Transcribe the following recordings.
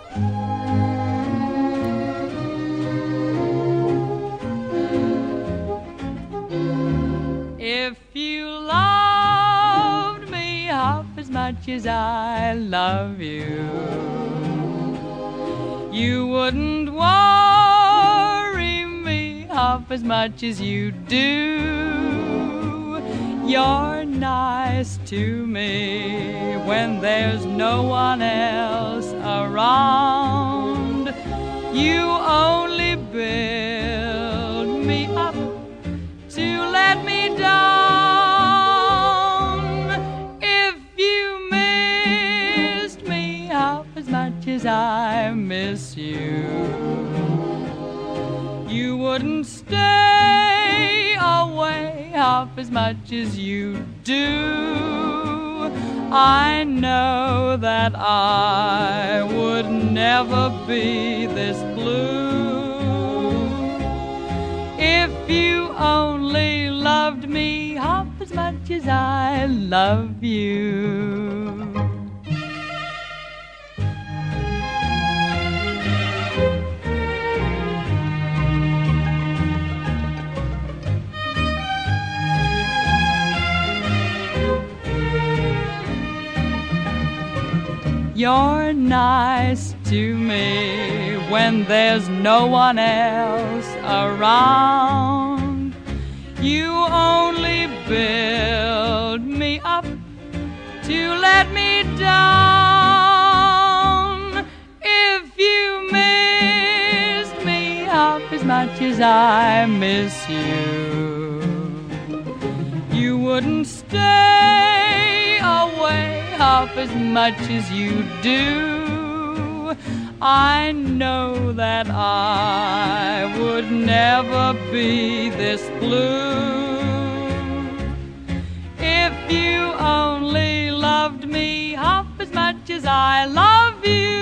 If you loved me half as much as I love you, you wouldn't worry me half as much as you do. You're nice to me when there's no one else around. You only build me up to let me down. If you missed me half as much as I miss you, you wouldn't stay away half as much as you do. I know that I would never be this blue if you only loved me half as much as I love you. You're nice to me when there's no one else around. You only build me up to let me down. If you missed me half as much as I miss you, you wouldn't stay away half as much as you do. I know that I would never be this blue if you only loved me half as much as I love you.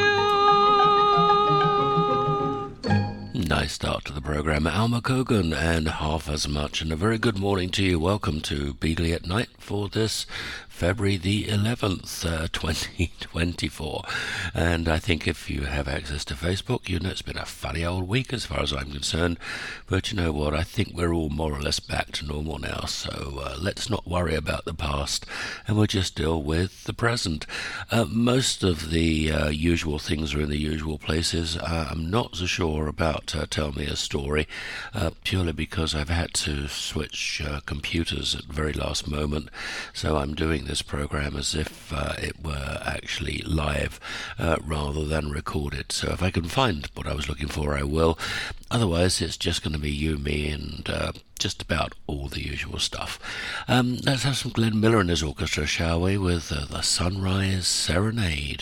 Nice start to the programme. Alma Cogan and Half As Much, and a very good morning to you. Welcome to Beagley at Night for this February the 11th, 2024. And I think if you have access to Facebook, you know it's been a funny old week as far as I'm concerned. But you know what? I think we're all more or less back to normal now. So let's not worry about the past and we'll just deal with the present. Most of the usual things are in the usual places. I'm not so sure about Tell Me a Story, purely because I've had to switch computers at the very last moment. So I'm doing this program as if it were actually live rather than recorded. So if I can find what I was looking for, I will. Otherwise, it's just going to be you, me, and just about all the usual stuff. Let's have some Glenn Miller and his orchestra, shall we, with the Sunrise Serenade.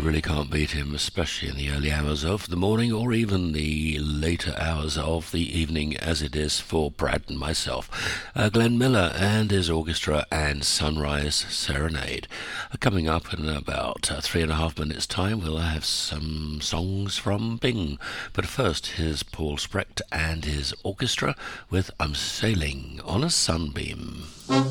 really can't beat him, especially in the early hours of the morning or even the later hours of the evening, as it is for Brad and myself. Glenn Miller and his orchestra and Sunrise Serenade. Coming up in about 3.5 minutes' time, we'll have some songs from Bing. But first, here's Paul Sprecht and his orchestra with I'm Sailing on a Sunbeam.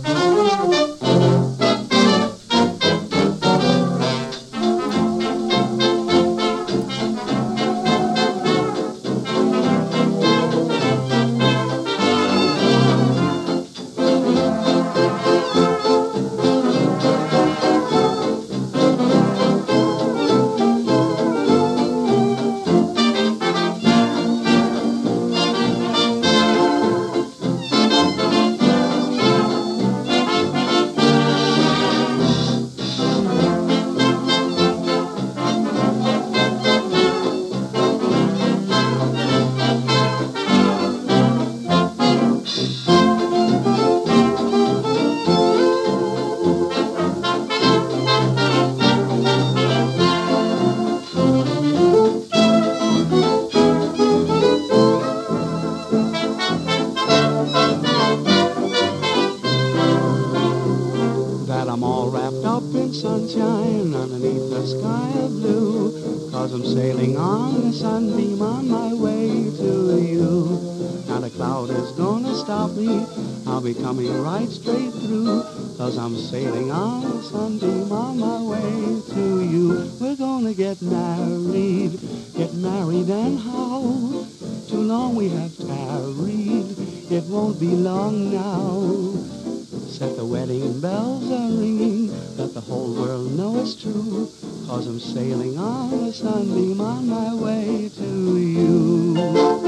Coming right straight through, 'cause I'm sailing on a sunbeam on my way to you. We're gonna get married and how? Too long we have tarried, it won't be long now. Set the wedding bells are ringing, let the whole world know it's true, 'cause I'm sailing on a sunbeam on my way to you.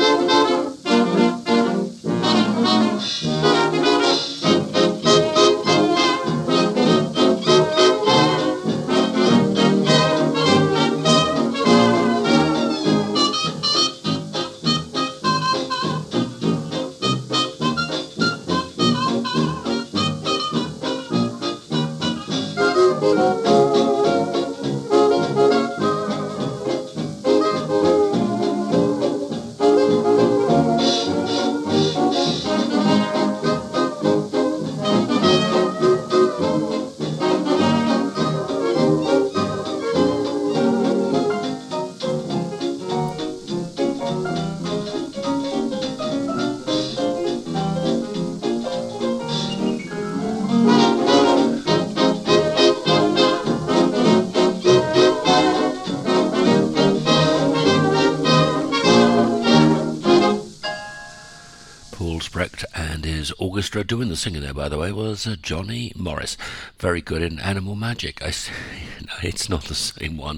Orchestra. Doing the singing there, by the way, was Johnny Morris. Very good in Animal Magic. No, it's not the same one.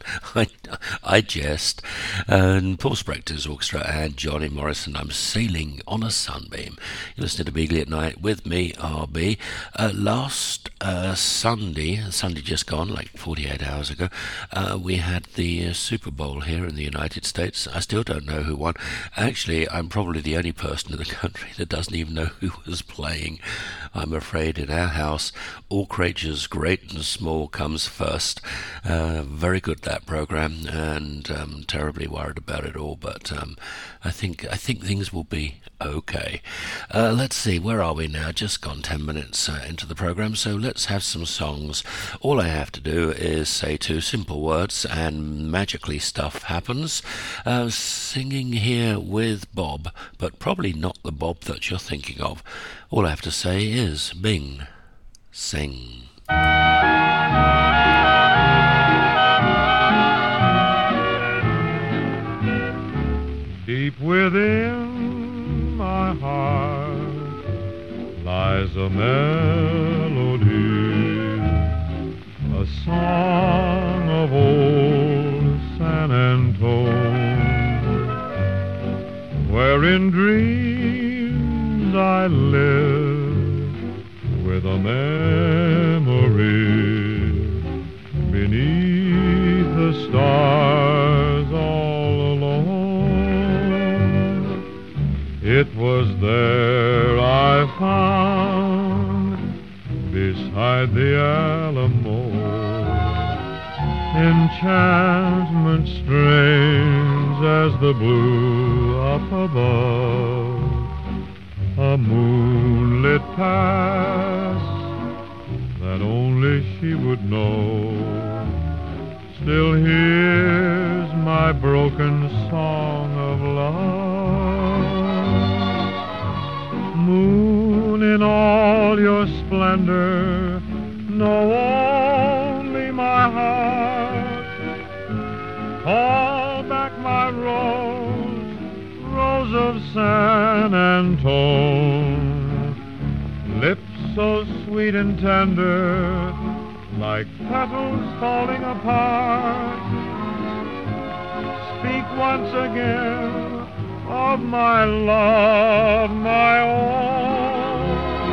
I jest. And Paul Sprechter's orchestra and Johnny Morris, and I'm Sailing on a Sunbeam. You're listening to Beagley at Night with me, RB. Last Sunday just gone, like 48 hours ago, we had the Super Bowl here in the United States. I still don't know who won. Actually, I'm probably the only person in the country that doesn't even know who was playing. I'm afraid in our house, all creatures great and small comes first. Very good, that program, and terribly worried about it all, but I think things will be okay. Let's see, where are we now? Just gone 10 minutes into the program, so let's have some songs. All I have to do is say two simple words and magically stuff happens. Singing here with Bob, but probably not the Bob that you're thinking of. All I have to say is Bing, sing. Deep within my heart lies a melody, a song of old San Antone, where in dreams I live with a memory beneath the stars all alone. It was there I found beside the Alamo in enchantment strange as the blue up above, a moonlit past that only she would know, still hears my broken song of love. Moon in all your splendor, know only my heart. Call back my rose, rose of San Antone, lips so sweet and tender, like petals falling apart. Speak once again of my love, my own.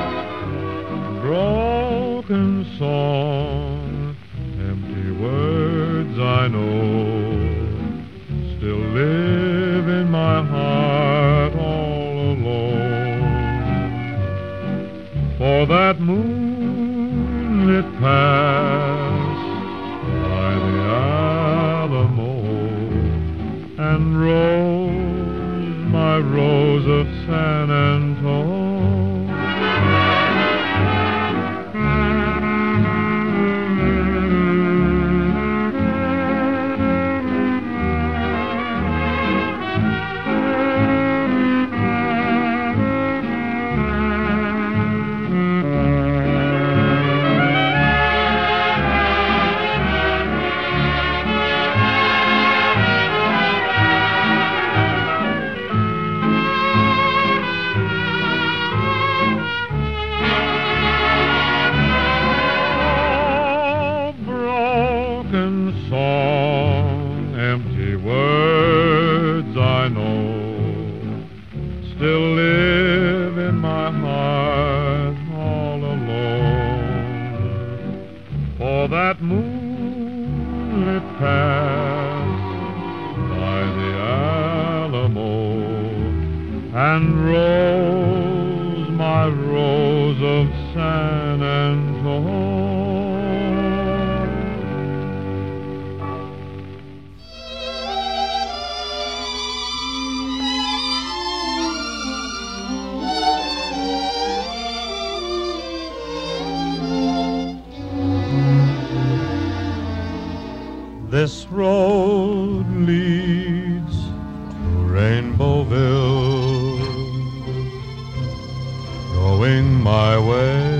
Broken song, empty words I know, still live in my heart all alone. For that moonlit past by the Alamo, and rose, my rose of San Antone. This road leads to Rainbowville, going my way.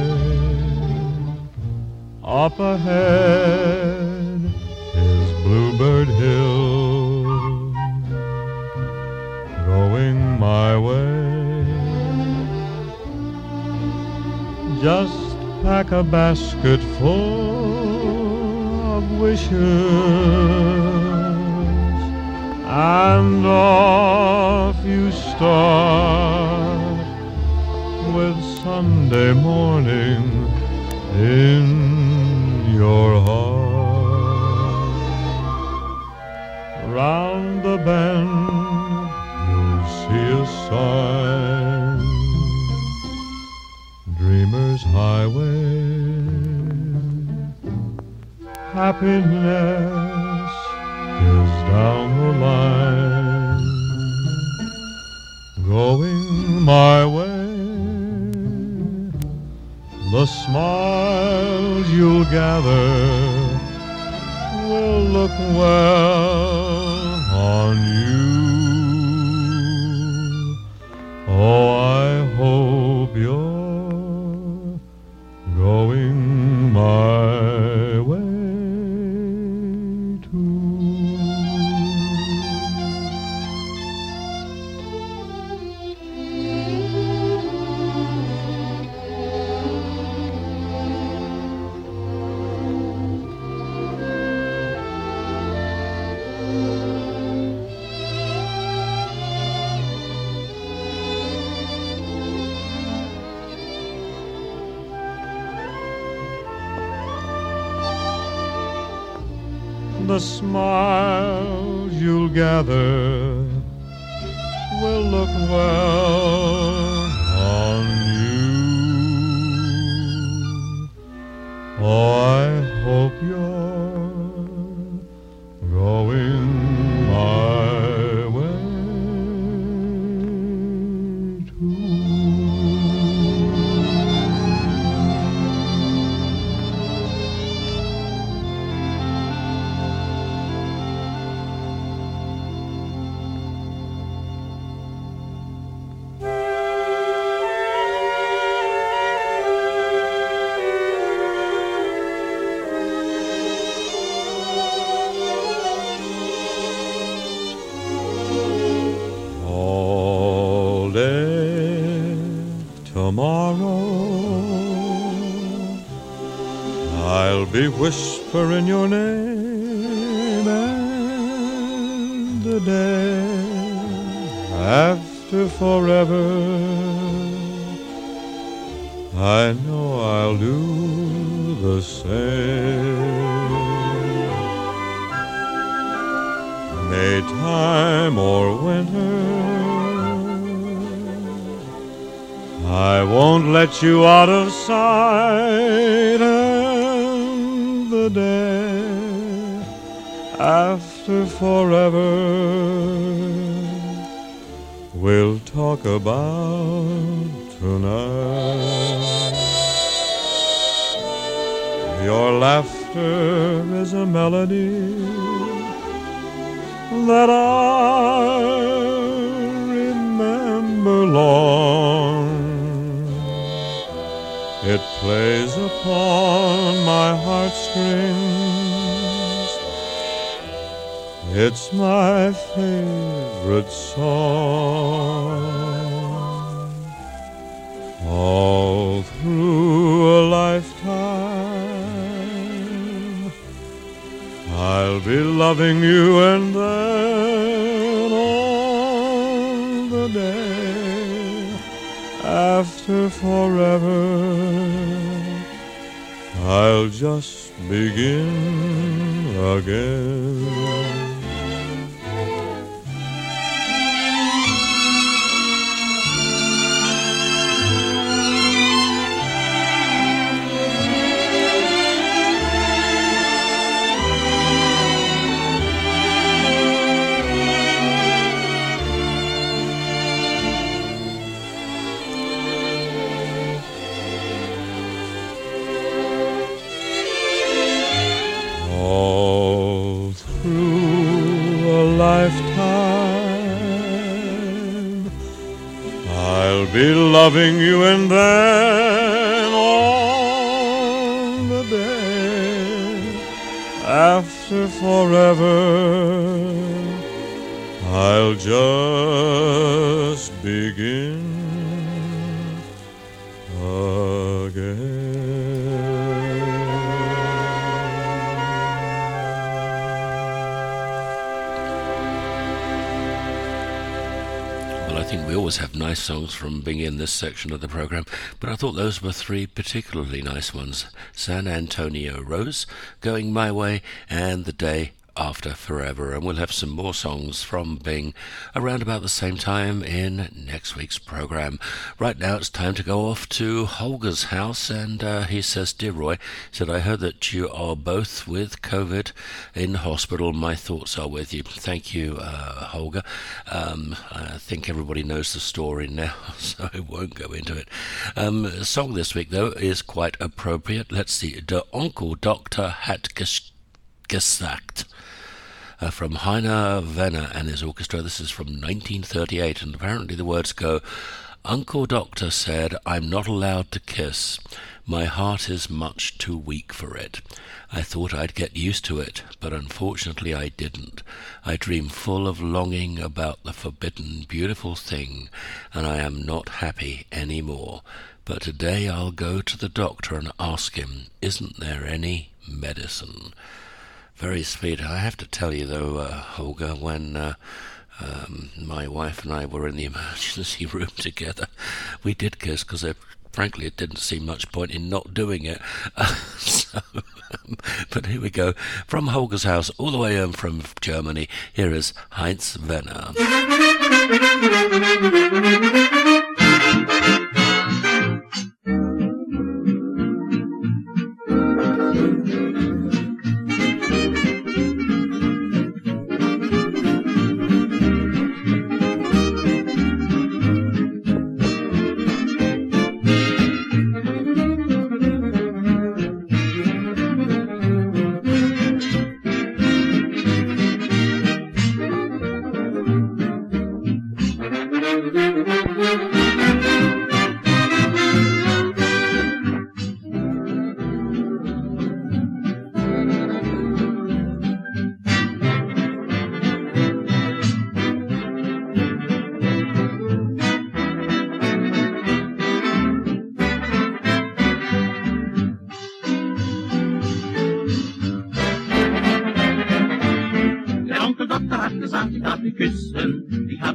Up ahead is Bluebird Hill, going my way. Just pack a basket full of wishes, and off you start with Sunday morning in your heart. Round the bend you'll see a sign, Dreamer's Highway. Happiness is down the line, going my way. The smiles you'll gather will look well on you. Oh, I hope you're going my way. The smiles you'll gather will look well on you. Oh, I hope you're tomorrow I'll be whispering your name, and the day after forever I know I'll do the same. May time or winter, I won't let you out of sight, and the day after forever we'll talk about tonight. Your laughter is a melody that I remember long. It plays upon my heartstrings. It's my favorite song. All through a lifetime I'll be loving you, and then on the day after forever I'll just begin again. All through a lifetime I'll be loving you, and then on the day after forever I'll just begin again. Well, I think we always have nice songs from being in this section of the program, but I thought those were three particularly nice ones. San Antonio Rose, Going My Way, and The Day After Forever. And we'll have some more songs from Bing around about the same time in next week's program. Right now it's time to go off to Holger's house, and he says, "Dear Roy," said, "I heard that you are both with COVID in hospital. My thoughts are with you." Thank you, Holger. I think everybody knows the story now, so I won't go into it. The song this week, though, is quite appropriate. Let's see. Der Onkel Doktor hat gesagt. From Heiner Venner and his orchestra. This is from 1938, and apparently the words go, "Uncle Doctor said, I'm not allowed to kiss. My heart is much too weak for it. I thought I'd get used to it, but unfortunately I didn't. I dream full of longing about the forbidden, beautiful thing, and I am not happy any more. But today I'll go to the doctor and ask him, isn't there any medicine?" Very sweet. I have to tell you, though, Holger, when my wife and I were in the emergency room together, we did kiss, because frankly it didn't seem much point in not doing it. But here we go. From Holger's house, all the way home from Germany, here is Heinz Venner.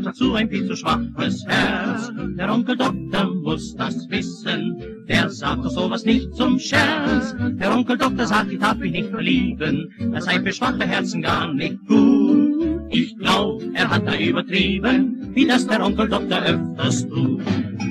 dazu ein viel zu schwaches Herz. Der Onkel Doktor muss das wissen, der sagt doch sowas nicht zum Scherz. Der Onkel Doktor sagt, ich darf mich nicht verlieben, das sei für schwache Herzen gar nicht gut. Ich glaub, er hat da übertrieben, wie das der Onkel Doktor öfters tut.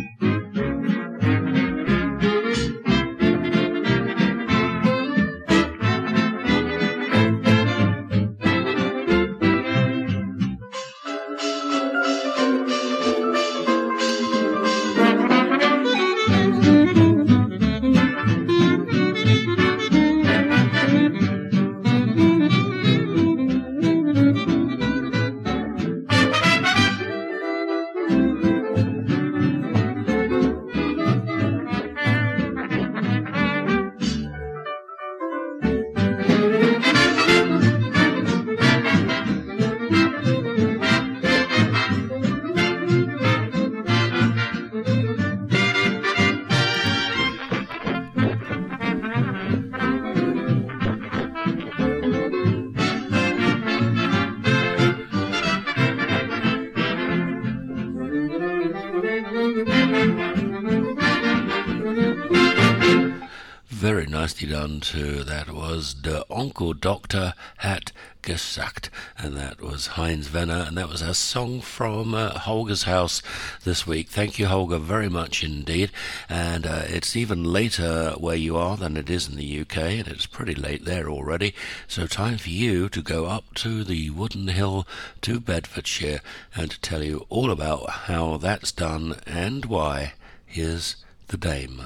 Very nicely done too. That was Der Onkel Doktor hat gesagt, and that was Heinz Wenner, and that was our song from Holger's house this week. Thank you, Holger, very much indeed. And it's even later where you are than it is in the UK, and it's pretty late there already. So time for you to go up to the Wooden Hill to Bedfordshire and to tell you all about how that's done and why. Here's the Dame.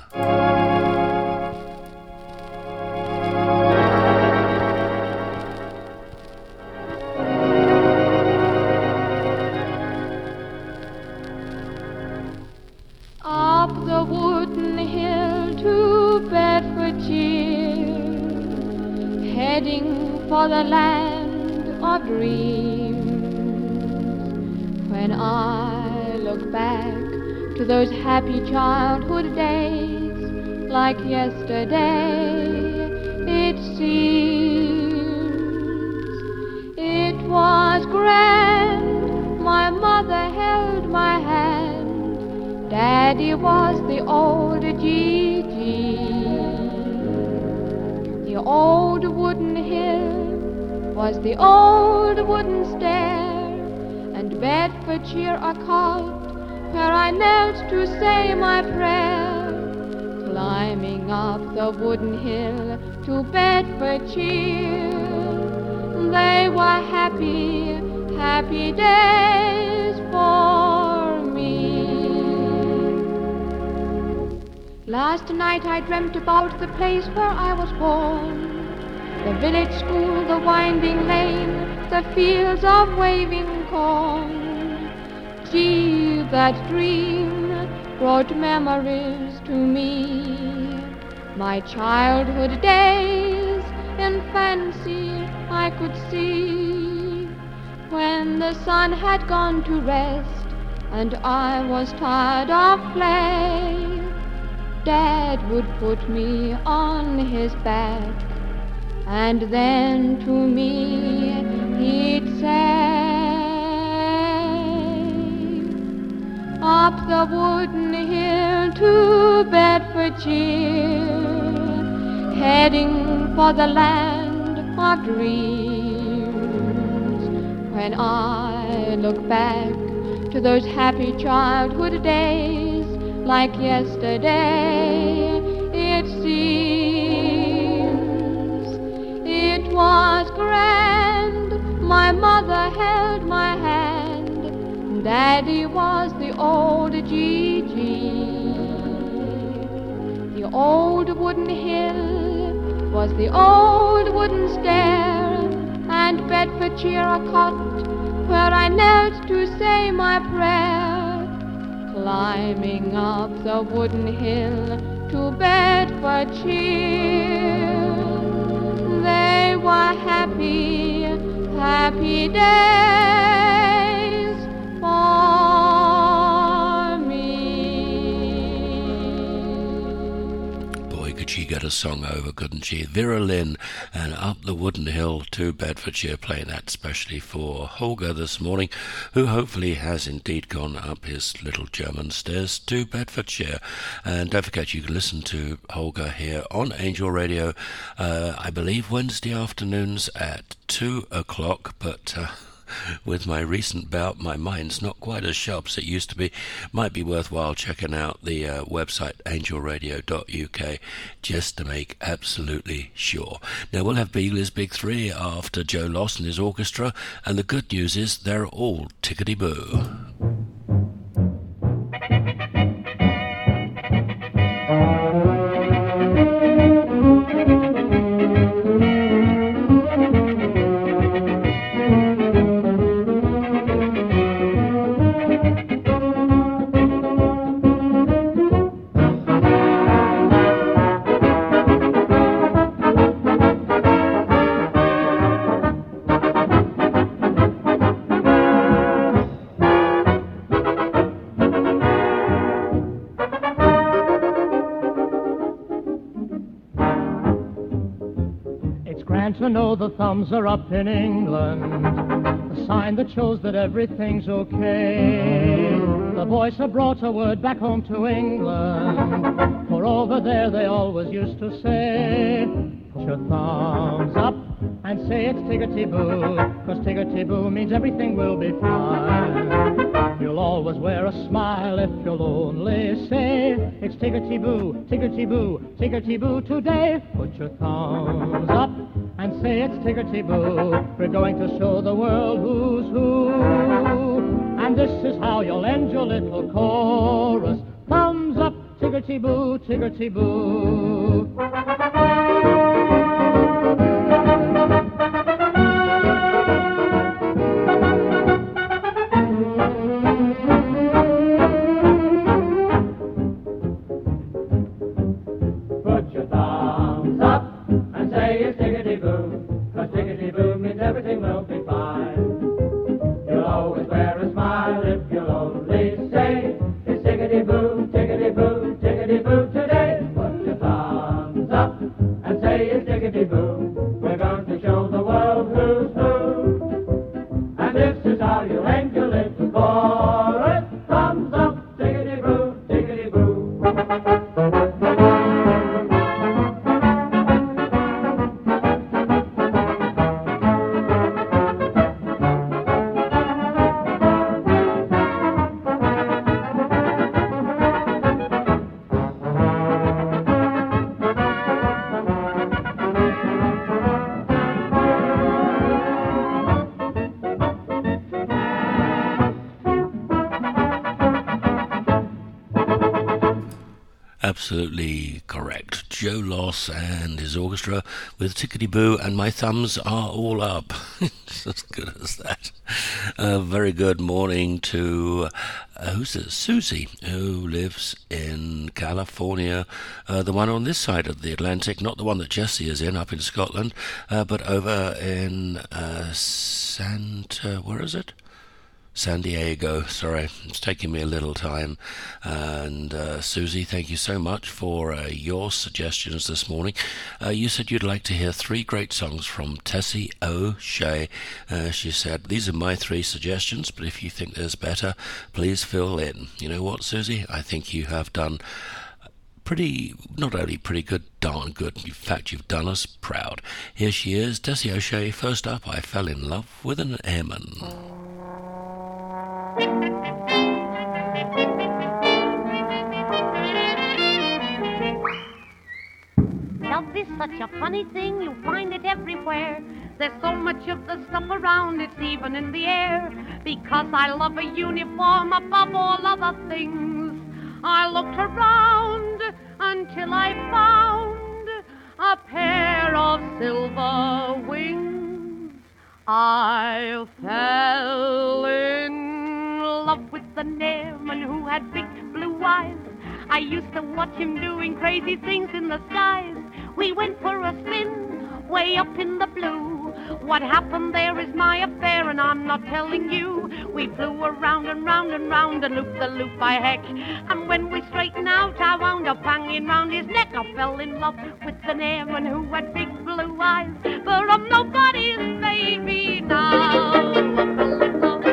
Up the wooden hill to Bedfordshire, heading for the land of dreams. When I look back to those happy childhood days, like yesterday it seems. It was grand, my mother held my hand, Daddy was the old Gigi. The old wooden hill was the old wooden stair, and Bedfordshire a cot where I knelt to say my prayer. Climbing up the wooden hill to Bedfordshire, they were happy, happy days for me. Last night I dreamt about the place where I was born, the village school, the winding lane, the fields of waving corn. Gee, that dream brought memories to me. My childhood days in fancy I could see, when the sun had gone to rest and I was tired of play. Dad would put me on his back, and then to me he'd say, up the wooden hill to Bedfordshire, heading for the land of dreams. When I look back to those happy childhood days, like yesterday it seems. It was grand, my mother held my hand, Daddy was the old Gigi. The old wooden hill was the old wooden stair, and Bedfordshire a cot where I knelt to say my prayer. Climbing up the wooden hill to Bedfordshire, they were happy, happy days for me. Boy, could she get get a song over, couldn't she? Vera Lynn and Up the Wooden Hill to Bedfordshire, playing that specially for Holger this morning, who hopefully has indeed gone up his little German stairs to Bedfordshire. And don't forget, you can listen to Holger here on Angel Radio, I believe Wednesday afternoons at 2 o'clock, but with my recent bout, my mind's not quite as sharp as it used to be. Might be worthwhile checking out the website angelradio.uk just to make absolutely sure. Now, we'll have Beagle's Big Three after Joe Loss and his orchestra, and the good news is they're all tickety-boo. To know the thumbs are up in England, the sign that shows that everything's okay. The voice have brought a word back home to England, for over there they always used to say, put your thumbs up and say it's tickety-boo, 'cause tickety-boo means everything will be fine. You'll always wear a smile if you'll only say it's tickety-boo, tickety-boo, tickety-boo today. Put your thumbs up and say it's tickety-boo. We're going to show the world who's who. And this is how you'll end your little chorus. Thumbs up, tickety-boo, tickety-boo. Put your thumbs up and say it's tickety-boo, 'cause tickety-boo means everything will be fine. You'll always wear a smile if you'll only say it's tickety-boo, tickety-boo, tickety-boo today. Put your thumbs up and say it's tickety-boo. We're going to show the world who's who. And this is how you end your little chorus. Thumbs up, tickety-boo, tickety-boo. Absolutely correct. Joe Loss and his orchestra with Tickety-Boo and My Thumbs Are All Up. It's as good as that. Very good morning to who's it? Susie, who lives in California, the one on this side of the Atlantic, not the one that Jesse is in up in Scotland, but over in where is it? San Diego. Sorry, it's taking me a little time. And Susie, thank you so much for your suggestions this morning. You said you'd like to hear 3 great songs from Tessie O'Shea. She said, these are my 3 suggestions, but if you think there's better, please fill in. You know what, Susie? I think you have done not only pretty good, darn good, in fact you've done us proud. Here she is, Tessie O'Shea. First up, I Fell in Love with an Airman. Love is such a funny thing, you find it everywhere. There's so much of the stuff around, it's even in the air. Because I love a uniform above all other things, I looked around until I found a pair of silver wings. I fell in love with an airman who had big blue eyes. I used to watch him doing crazy things in the skies. We went for a spin way up in the blue. What happened there is my affair, and I'm not telling you. We flew around and round and round and looped the loop by heck. And when we straightened out, I wound up hanging round his neck. I fell in love with an airman who had big blue eyes, but I'm nobody's baby now. I fell in love.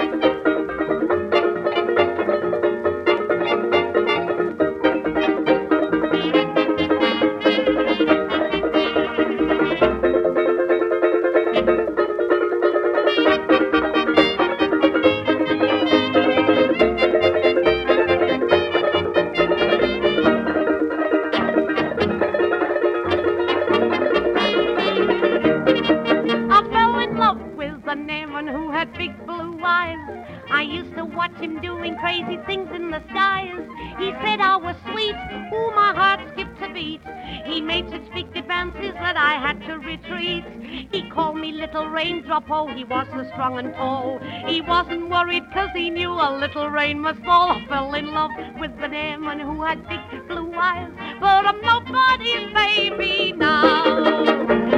Crazy things in the skies. He said I was sweet, ooh, my heart skipped a beat. He made such big advances that I had to retreat. He called me little raindrop, oh, he was so strong and tall. He wasn't worried 'cause he knew a little rain must fall. I fell in love with an airman who had big blue eyes, but I'm nobody's baby now.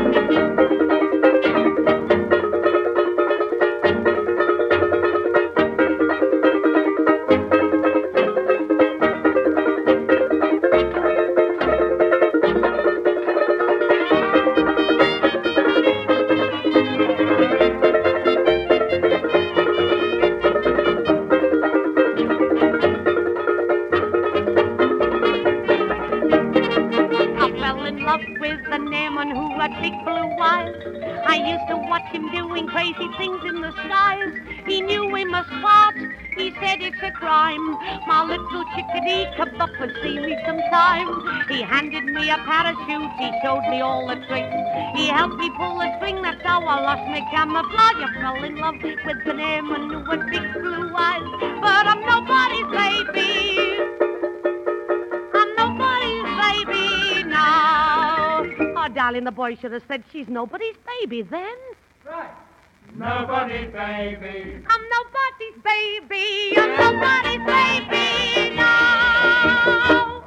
Crazy things in the skies. He knew we must part. He said it's a crime. My little chickadee, come up and see me sometime. He handed me a parachute. He showed me all the tricks. He helped me pull the string. That's how I lost my camouflage. I fell in love with an airman who had big blue eyes, but I'm nobody's baby. I'm nobody's baby now. Oh, darling, the boy should have said she's nobody's baby then. Right. Nobody's baby. I'm nobody's baby. I'm nobody's baby now.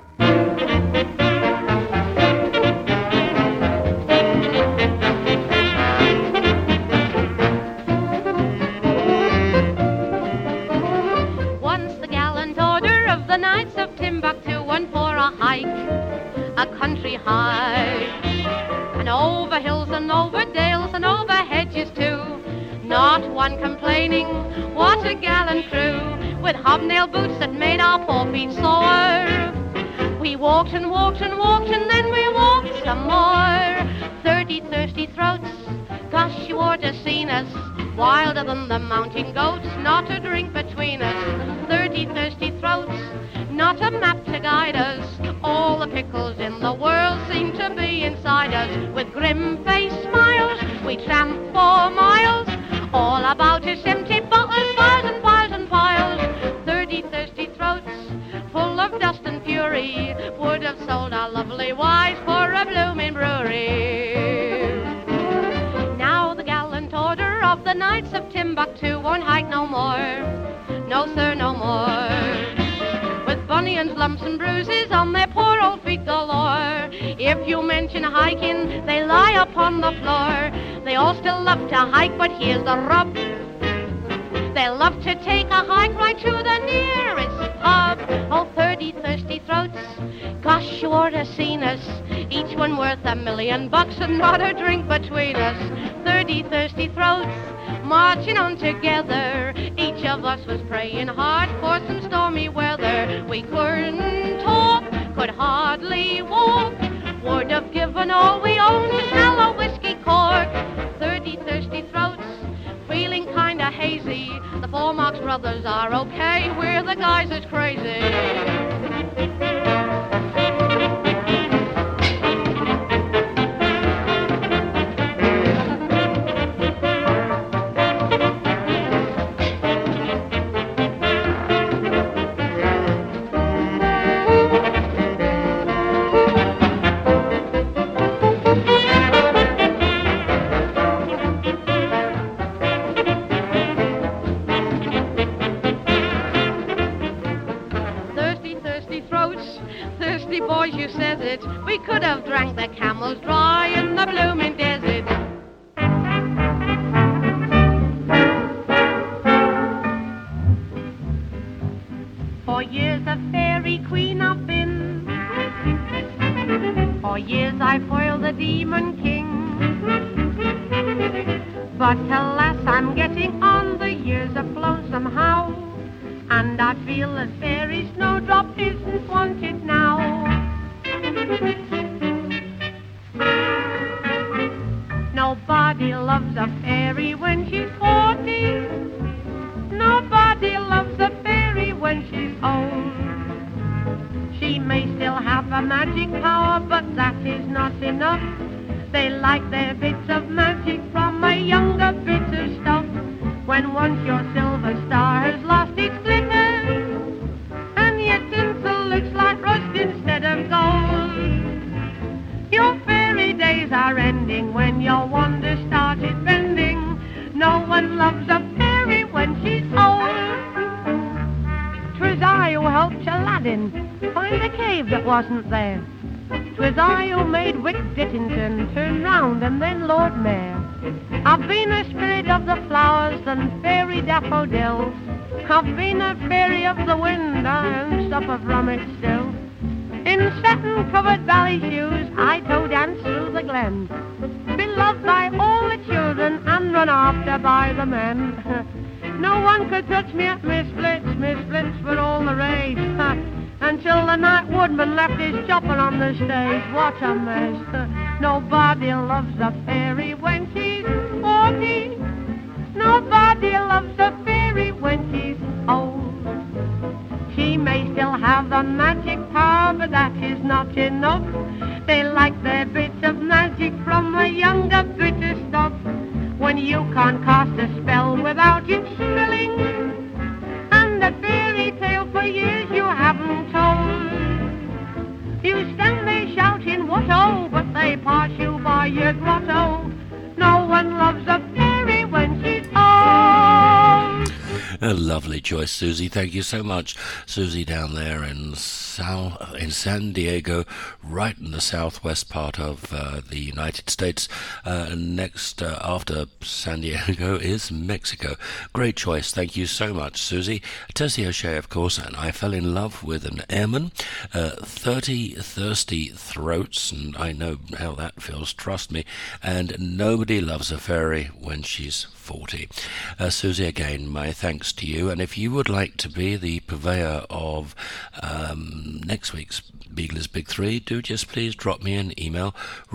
Once the gallant order of the Knights of Timbuktu went for a hike, a country hike, and over hills and over dales and over hedges too. Not one complaining, what a gallant crew, with hobnail boots that made our poor feet sore. We walked and walked and walked, and then we walked some more. 30 thirsty throats, gosh, you ought to seen us, wilder than the mountain goats, not a drink between us. 30 thirsty throats, not a map to guide us, all the pickles in the world seem to be inside us. With grim-faced smiles, we tramped 4 miles, all about us empty bottles, piles and piles and piles. 30 thirsty throats, full of dust and fury, would have sold our lovely wives for a blooming brewery. Now the gallant order of the Knights of Timbuktu won't hike no more. No, sir, no more. With bunions, lumps and bruises on their poor old feet galore. If you mention hiking, they lie upon the floor. They all still love to hike, but here's the rub. They love to take a hike right to the nearest pub. Oh, 30 thirsty throats, gosh, you ought to seen us, each one worth $1 million and not a drink between us. 30 thirsty throats, marching on together, each of us was praying hard for some stormy weather. We couldn't talk, could hardly walk, would have given all we owned to sell a whiskey cork. 30 thirsty throats, feeling kinda hazy. The 4 Marx Brothers are okay, we're the guys that's crazy. Boys, you says it, we could have drank the camels dry in the blooming desert. For years a fairy queen I've been. For years I foiled the demon king. But alas, I'm getting on, the years have flown somehow, and I feel that fairy snowdrop isn't wanted now. Nobody loves a fairy when she's 40. Nobody loves a fairy when she's old. She may still have a magic power, but that is not enough. They like their bits of magic from a younger bit of stuff. When once your silver star has lost its glitter, and your tinsel looks like rust instead of gold, your fairy days are ending when your wonder started bending. No one loves a fairy when she's old. 'Twas I who helped Aladdin find a cave that wasn't there. 'Twas I who made Wick Dittington turn round and then Lord Mayor. I've been a spirit of the flowers and fairy daffodils. I've been a fairy of the wind and stuff of rummet still. In satin-covered ballet shoes I toe dance through the glen, beloved by all the children and run after by the men. No one could touch me at Miss Blitz were all the rage. Until the night woodman left his chopper on the stage. What a mess. Nobody loves a fairy when she's 40. Nobody loves a fairy when she's old. She may still have the magic power, but that is not enough. They like their bits of magic from a younger bit of stuff. When you can't cast a spell without it spilling, and a fairy tale for years you haven't told, you stand there shouting, what oh, but they pass you by your grotto. No one loves a fairy when she's old. A lovely choice, Susie. Thank you so much. Susie down there in San Diego, right in the southwest part of the United States. Next after San Diego is Mexico. Great choice. Thank you so much, Susie. Tessie O'Shea, of course, and I fell in love with an airman. 30 Thirsty Throats, and I know how that feels, trust me. And nobody loves a fairy when she's 40. Susie, again, my thanks to you. And if you would like to be the purveyor of next week's Beagler's Big Three, do just please drop me an email,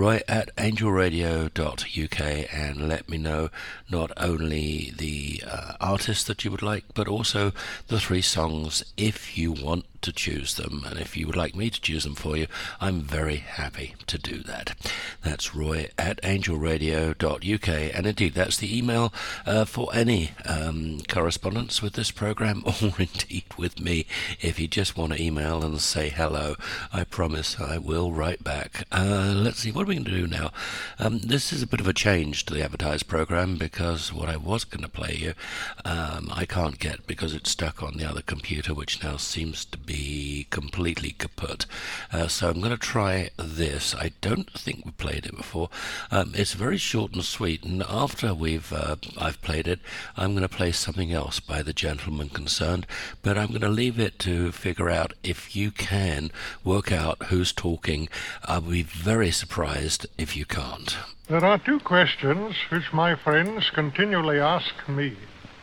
roy@angelradio.uk, and let me know not only the artist that you would like, but also the 3 songs if you want to choose them. And if you would like me to choose them for you, I'm very happy to do that. That's roy@angelradio.uk, and indeed that's the email for any correspondence with this program, or indeed with me. If you just want to email and say hello, I promise I will write back. Let's see, what are we going to do now? This is a bit of a change to the advertised program, because what I was going to play you I can't get because it's stuck on the other computer, which now seems to be completely kaput. So I'm going to try this. I don't think we played it before. It's very short and sweet, and after I've played it, I'm going to play something else by the gentleman concerned, but I'm going to leave it to figure out if you can work out who's talking. I'll be very surprised if you can't. There are 2 questions which my friends continually ask me.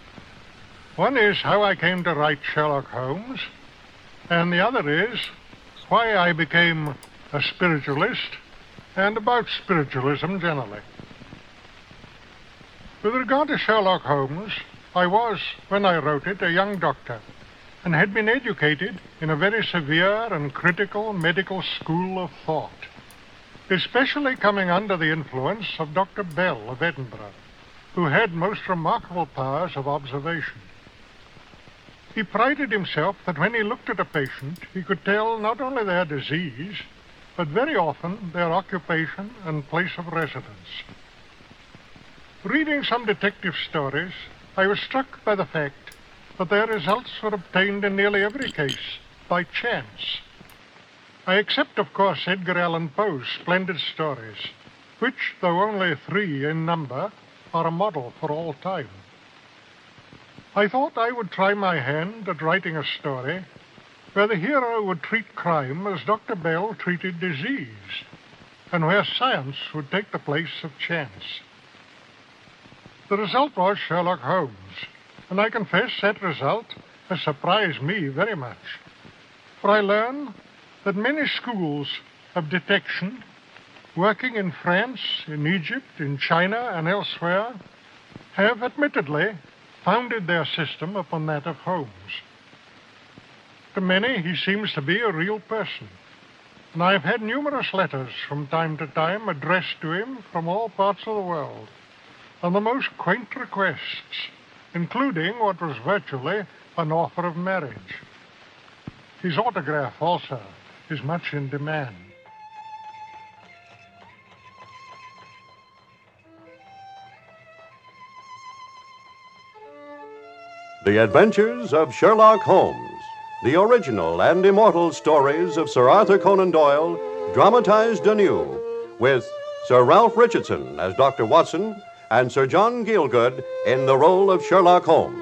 One is how I came to write Sherlock Holmes, and the other is why I became a spiritualist, and about spiritualism generally. With regard to Sherlock Holmes, I was, when I wrote it, a young doctor, and had been educated in a very severe and critical medical school of thought, especially coming under the influence of Dr. Bell of Edinburgh, who had most remarkable powers of observation. He prided himself that when he looked at a patient, he could tell not only their disease, but very often their occupation and place of residence. Reading some detective stories, I was struck by the fact that their results were obtained in nearly every case by chance. I except, of course, Edgar Allan Poe's splendid stories, which, though only 3 in number, are a model for all time. I thought I would try my hand at writing a story where the hero would treat crime as Dr. Bell treated disease, and where science would take the place of chance. The result was Sherlock Holmes, and I confess that result has surprised me very much. For I learn that many schools of detection, working in France, in Egypt, in China, and elsewhere, have admittedly founded their system upon that of Holmes. To many, he seems to be a real person, and I have had numerous letters from time to time addressed to him from all parts of the world, on the most quaint requests, including what was virtually an offer of marriage. His autograph also is much in demand. The Adventures of Sherlock Holmes, the original and immortal stories of Sir Arthur Conan Doyle, dramatized anew, with Sir Ralph Richardson as Dr. Watson and Sir John Gielgud in the role of Sherlock Holmes.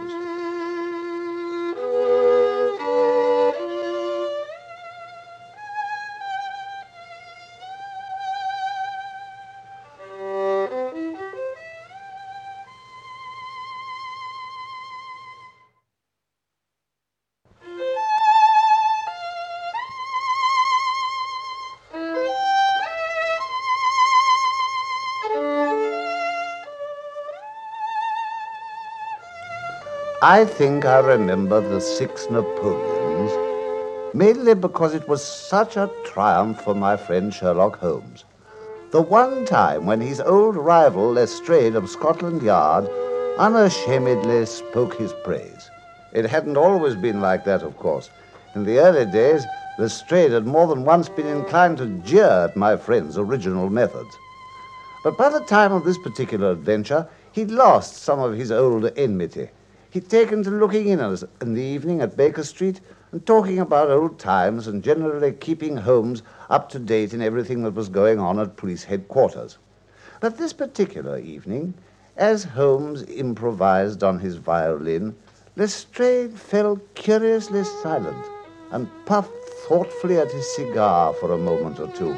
I think I remember the 6 Napoleons, mainly because it was such a triumph for my friend Sherlock Holmes. The one time when his old rival Lestrade of Scotland Yard unashamedly spoke his praise. It hadn't always been like that, of course. In the early days, Lestrade had more than once been inclined to jeer at my friend's original methods. But by the time of this particular adventure, he'd lost some of his old enmity. He'd taken to looking in us in the evening at Baker Street and talking about old times and generally keeping Holmes up to date in everything that was going on at police headquarters. But this particular evening, as Holmes improvised on his violin, Lestrade fell curiously silent and puffed thoughtfully at his cigar for a moment or two.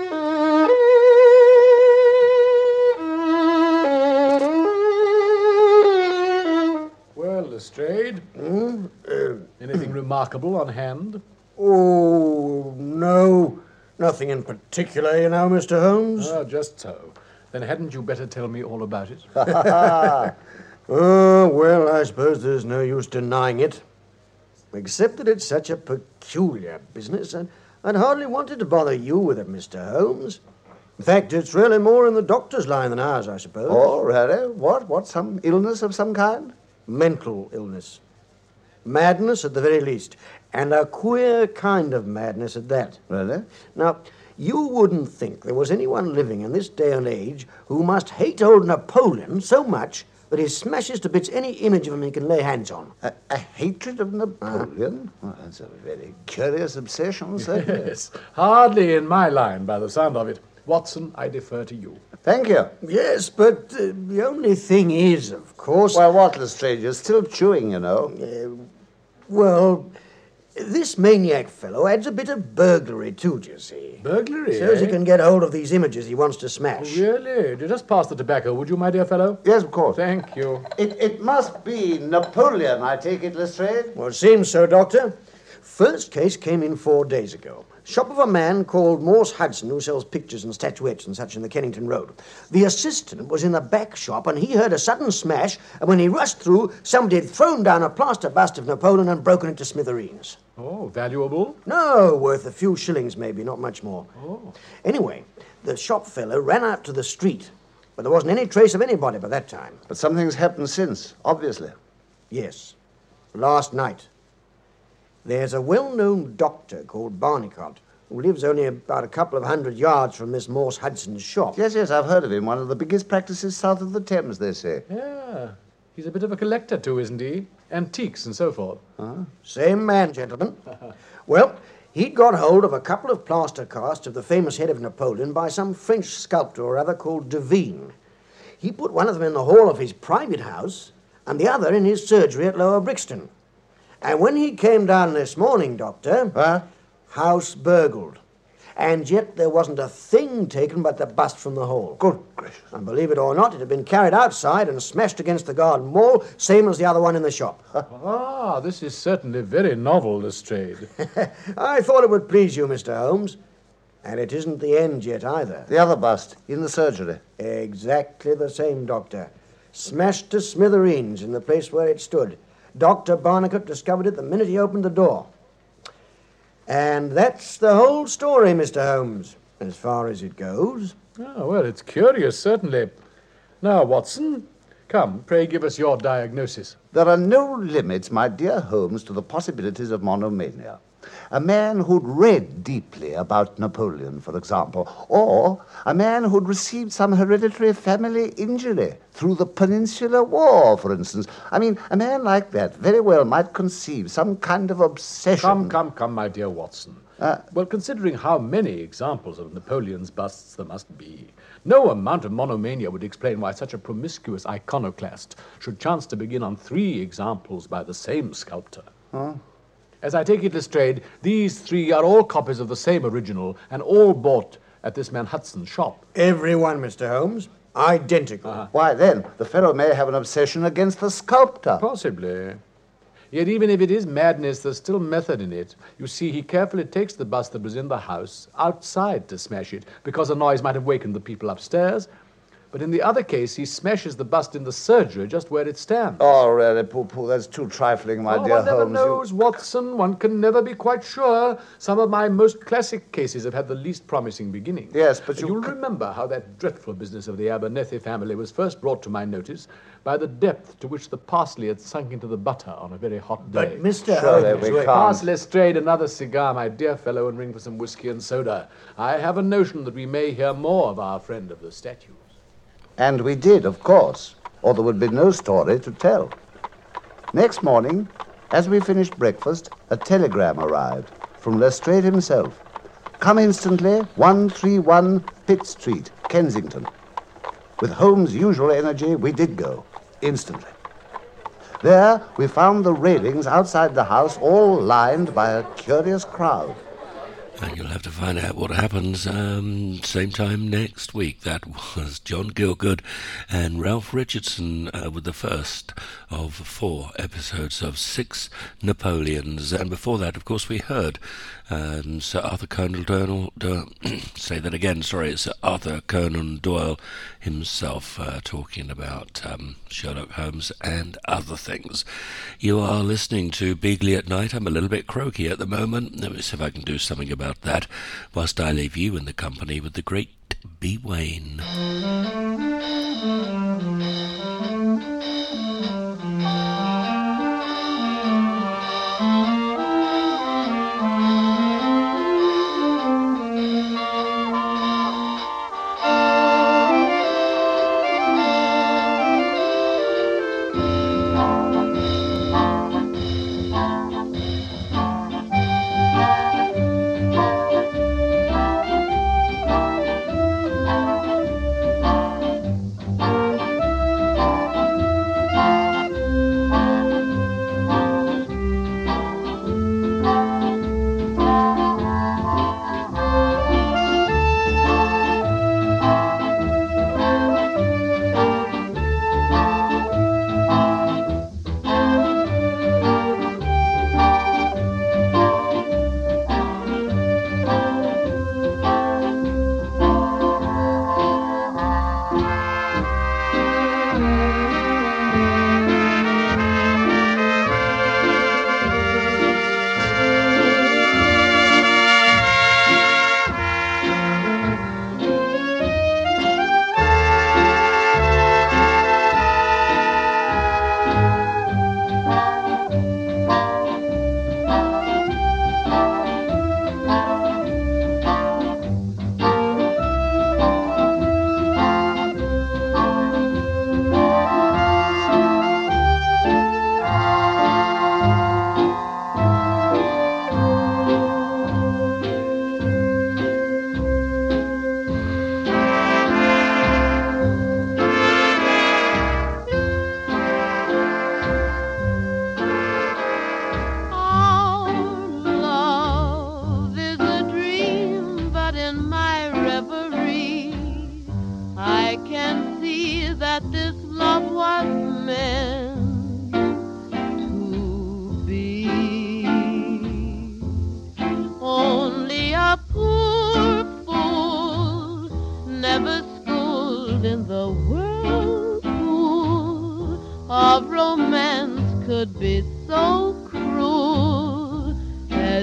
Lestrade? Anything remarkable on hand? Oh, no. Nothing in particular, you know, Mr. Holmes. Oh, just so. Then hadn't you better tell me all about it? Oh, well, I suppose there's no use denying it. Except that it's such a peculiar business, and I'd hardly wanted to bother you with it, Mr. Holmes. In fact, it's really more in the doctor's line than ours, I suppose. Oh, really? What, some illness of some kind? Mental illness. Madness at the very least. And a queer kind of madness at that. Really? Now, you wouldn't think there was anyone living in this day and age who must hate old Napoleon so much that he smashes to bits any image of him he can lay hands on. A hatred of Napoleon? Well, that's a very curious obsession, sir. Yes. Hardly in my line, by the sound of it. Watson, I defer to you. Thank you. Yes, but the only thing is, of course... Well, what, Lestrade? You're still chewing, you know. Well, this maniac fellow adds a bit of burglary too, do you see? Burglary, So as he can get hold of these images he wants to smash. Really? Just pass the tobacco, would you, my dear fellow? Yes, of course. Thank you. It must be Napoleon, I take it, Lestrade? Well, it seems so, Doctor. First case came in 4 days ago. Shop of a man called Morse Hudson, who sells pictures and statuettes and such in the Kennington Road. The assistant was in the back shop, and he heard a sudden smash, and when he rushed through, somebody had thrown down a plaster bust of Napoleon and broken into smithereens. Oh, valuable? No, worth a few shillings maybe, not much more. Oh. Anyway, the shop fellow ran out to the street, but there wasn't any trace of anybody by that time. But something's happened since, obviously. Yes, last night. There's a well-known doctor called Barnicott who lives only about a couple of 100 yards from Miss Morse Hudson's shop. Yes, I've heard of him. One of the biggest practices south of the Thames, they say. Yeah. He's a bit of a collector too, isn't he? Antiques and so forth. Same man, gentlemen. Well, he'd got hold of a couple of plaster casts of the famous head of Napoleon by some French sculptor or other called Devine. He put one of them in the hall of his private house and the other in his surgery at Lower Brixton. And when he came down this morning, Doctor, house burgled. And yet there wasn't a thing taken but the bust from the hole. Good gracious. And believe it or not, it had been carried outside and smashed against the garden wall, same as the other one in the shop. This is certainly very novel, Lestrade. I thought it would please you, Mr. Holmes. And it isn't the end yet either. The other bust, in the surgery. Exactly the same, Doctor. Smashed to smithereens in the place where it stood. Dr. Barnicott discovered it the minute he opened the door. And that's the whole story, Mr. Holmes, as far as it goes. Well, it's curious, certainly. Now, Watson, come, pray give us your diagnosis. There are no limits, my dear Holmes, to the possibilities of monomania. A man who'd read deeply about Napoleon, for example, or a man who'd received some hereditary family injury through the Peninsular War, for instance. I mean, a man like that very well might conceive some kind of obsession. Come, my dear Watson. Well, considering how many examples of Napoleon's busts there must be, no amount of monomania would explain why such a promiscuous iconoclast should chance to begin on 3 examples by the same sculptor. As I take it, Lestrade, these 3 are all copies of the same original and all bought at this man Hudson's shop. Every one, Mr. Holmes. Identical. Why, then, the fellow may have an obsession against the sculptor. Possibly. Yet even if it is madness, there's still method in it. You see, he carefully takes the bust that was in the house outside to smash it, because a noise might have wakened the people upstairs. But in the other case, he smashes the bust in the surgery just where it stands. Oh, really, Pooh, that's too trifling, my dear Holmes. One never Holmes. knows, Watson. One can never be quite sure. Some of my most classic cases have had the least promising beginning. Yes, but you'll remember how that dreadful business of the Abernethy family was first brought to my notice by the depth to which the parsley had sunk into the butter on a very hot day. But, Mr. Holmes, Pass Lestrade another cigar, my dear fellow, and ring for some whiskey and soda. I have a notion that we may hear more of our friend of the statues. And we did, of course, or there would be no story to tell. Next morning, as we finished breakfast, a telegram arrived from Lestrade himself. Come instantly, 131 Pitt Street, Kensington. With Holmes' usual energy, we did go, instantly. There, we found the railings outside the house all lined by a curious crowd. And you'll have to find out what happens same time next week. That was John Gielgud and Ralph Richardson with the first of 4 episodes of 6 Napoleons. And before that, of course, we heard Sir Arthur Conan Doyle, say that again, sorry, Sir Arthur Conan Doyle himself talking about Sherlock Holmes and other things. You are listening to Beagley at Night. I'm a little bit croaky at the moment. Let me see if I can do something about that whilst I leave you in the company with the great B. Wayne.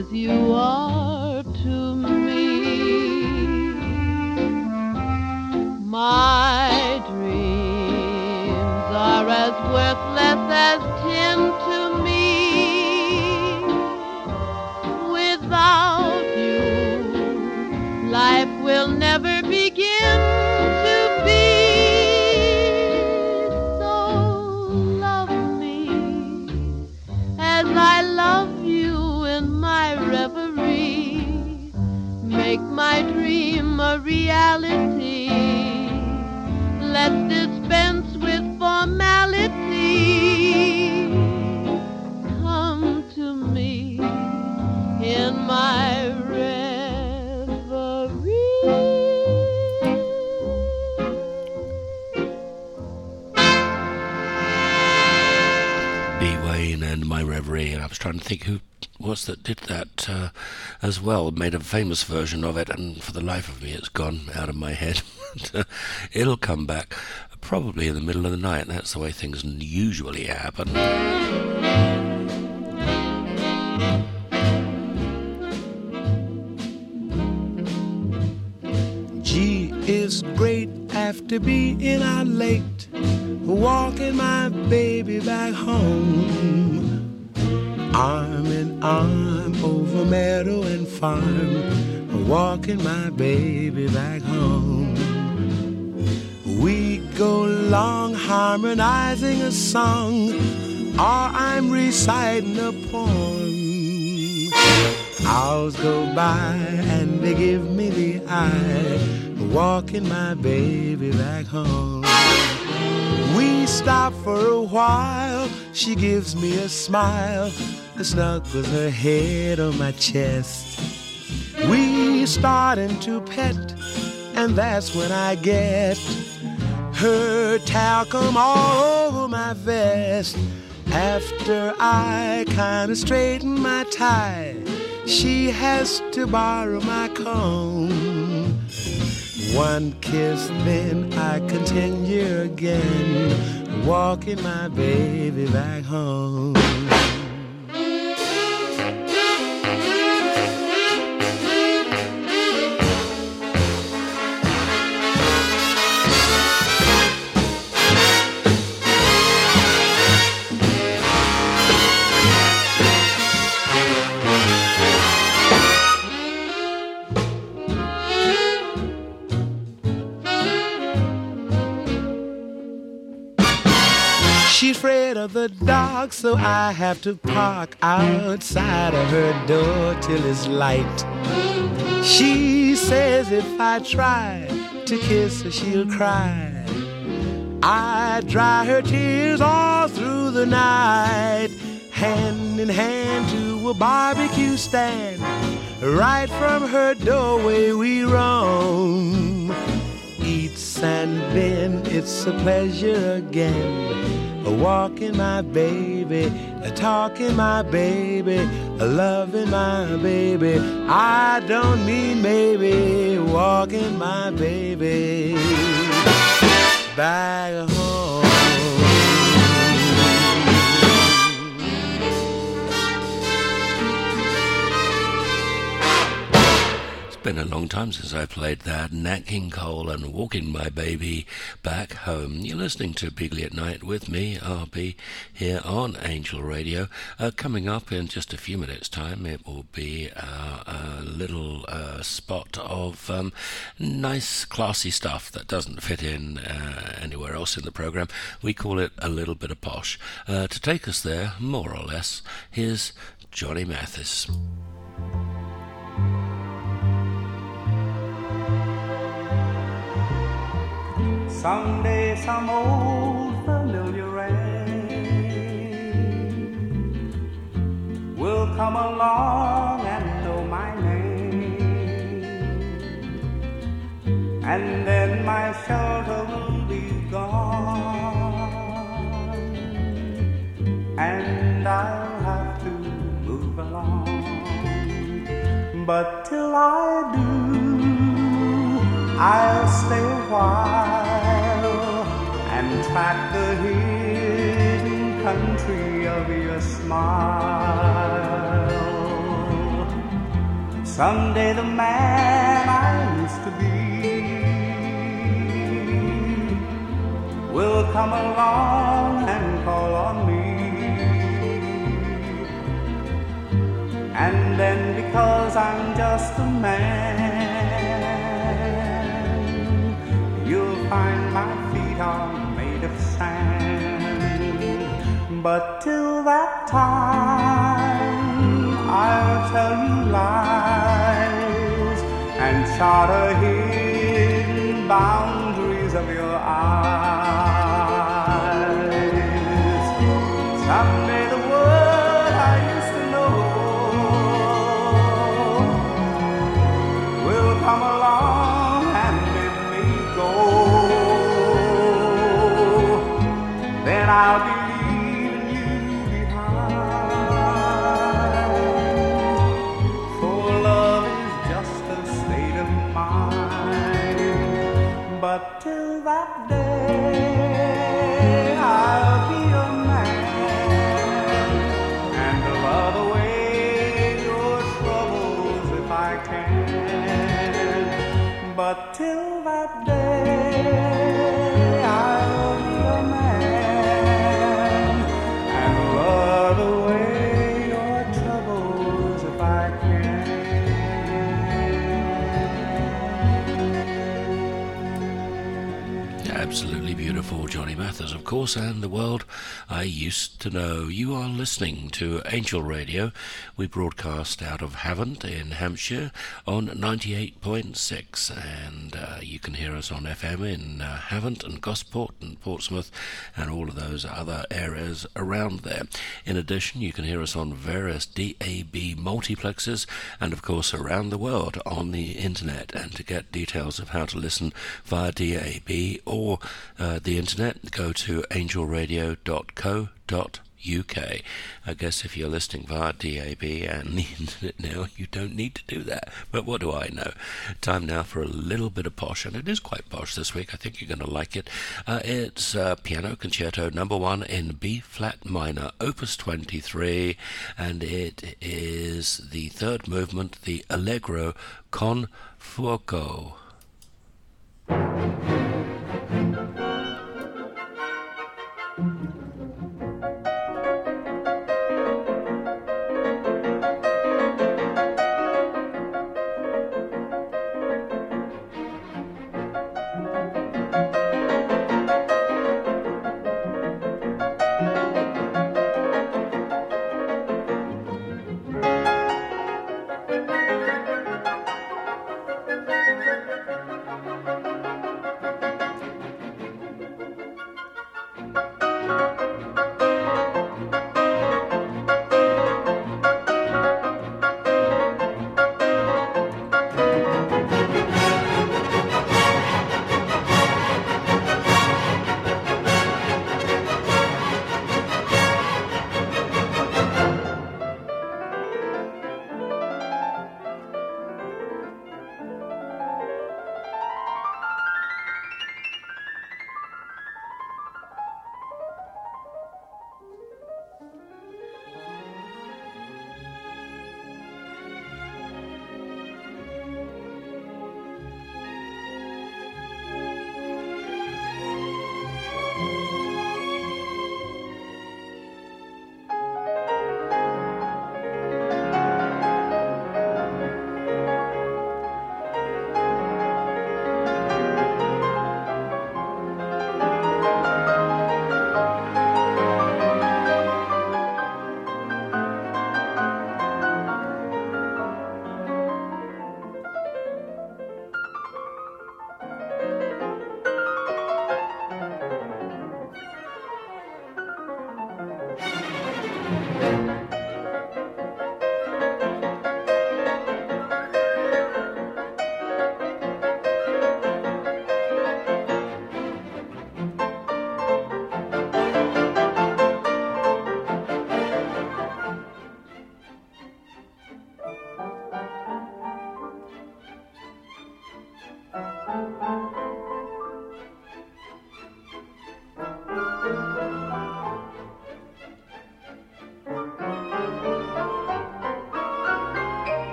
as you are to me. My dreams are as worthless as tin to me. Without you, life will never begin to be. So love me as I love you in my reverie. Make my dream a reality. Let's dispense with formality. Come to me in my reverie. B. Wayne and My Reverie, and I was trying to think who was that did that as well, made a famous version of it, and for the life of me it's gone out of my head. It'll come back probably in the middle of the night. That's the way things usually happen. Gee, it's great after being out late, walking my baby back home. Arm in arm over meadow and farm, walking my baby back home. We go along harmonizing a song, or I'm reciting a poem. Hours go by and they give me the eye, walking my baby back home. We stop for a while, she gives me a smile, snuggles her head on my chest. We starting to pet, and that's when I get her talcum all over my vest. After I kinda straighten my tie, she has to borrow my comb. One kiss, then I continue again, walking my baby back home. She's afraid of the dark, so I have to park outside of her door till it's light. She says if I try to kiss her, she'll cry. I dry her tears all through the night, hand in hand to a barbecue stand. Right from her doorway we roam. Eats and then it's a pleasure again, walking my baby, talking my baby, loving my baby. I don't mean maybe, walking my baby back home. Been a long time since I played that. Nat King Cole and Walking My Baby Back Home. You're listening to Beagley at Night with me, RB, here on Angel Radio. Coming up in just a few minutes' time, it will be a little spot of nice, classy stuff that doesn't fit in anywhere else in the program. We call it A Little Bit of Posh. To take us there, more or less, here's Johnny Mathis. Someday some old familiar rain will come along and know my name, and then my shelter will be gone, and I'll have to move along. But till I do, I'll stay a while and track the hidden country of your smile. Someday the man I used to be will come along and call on me. And then because I'm just a man, you'll find my feet are made of sand. But till that time, I'll tell you lies and charter hidden boundaries of your eyes. Someday the word I used to know will come along and bid me go. Then I'll be leaving you behind, for love is just a state of mind. But till that day, I'll be a man and love away your troubles if I can. But till that day, I'll be a man and love away your troubles if I can. Absolutely beautiful, Johnny Mathis, of course, and The World I Used to Know. You are listening to Angel Radio. We broadcast out of Havant in Hampshire on 98.6, and you can hear us on FM in Havant and Gosport and Portsmouth and all of those other areas around there. In addition, you can hear us on various DAB multiplexes and, of course, around the world on the internet. And to get details of how to listen via DAB or the internet, go to angelradio.co.uk. I guess if you're listening via DAB and the internet now, you don't need to do that. But what do I know? Time now for a little bit of posh, and it is quite posh this week. I think you're going to like it. It's Piano Concerto No. 1 in B-flat minor, Opus 23, and it is the third movement, the Allegro con fuoco.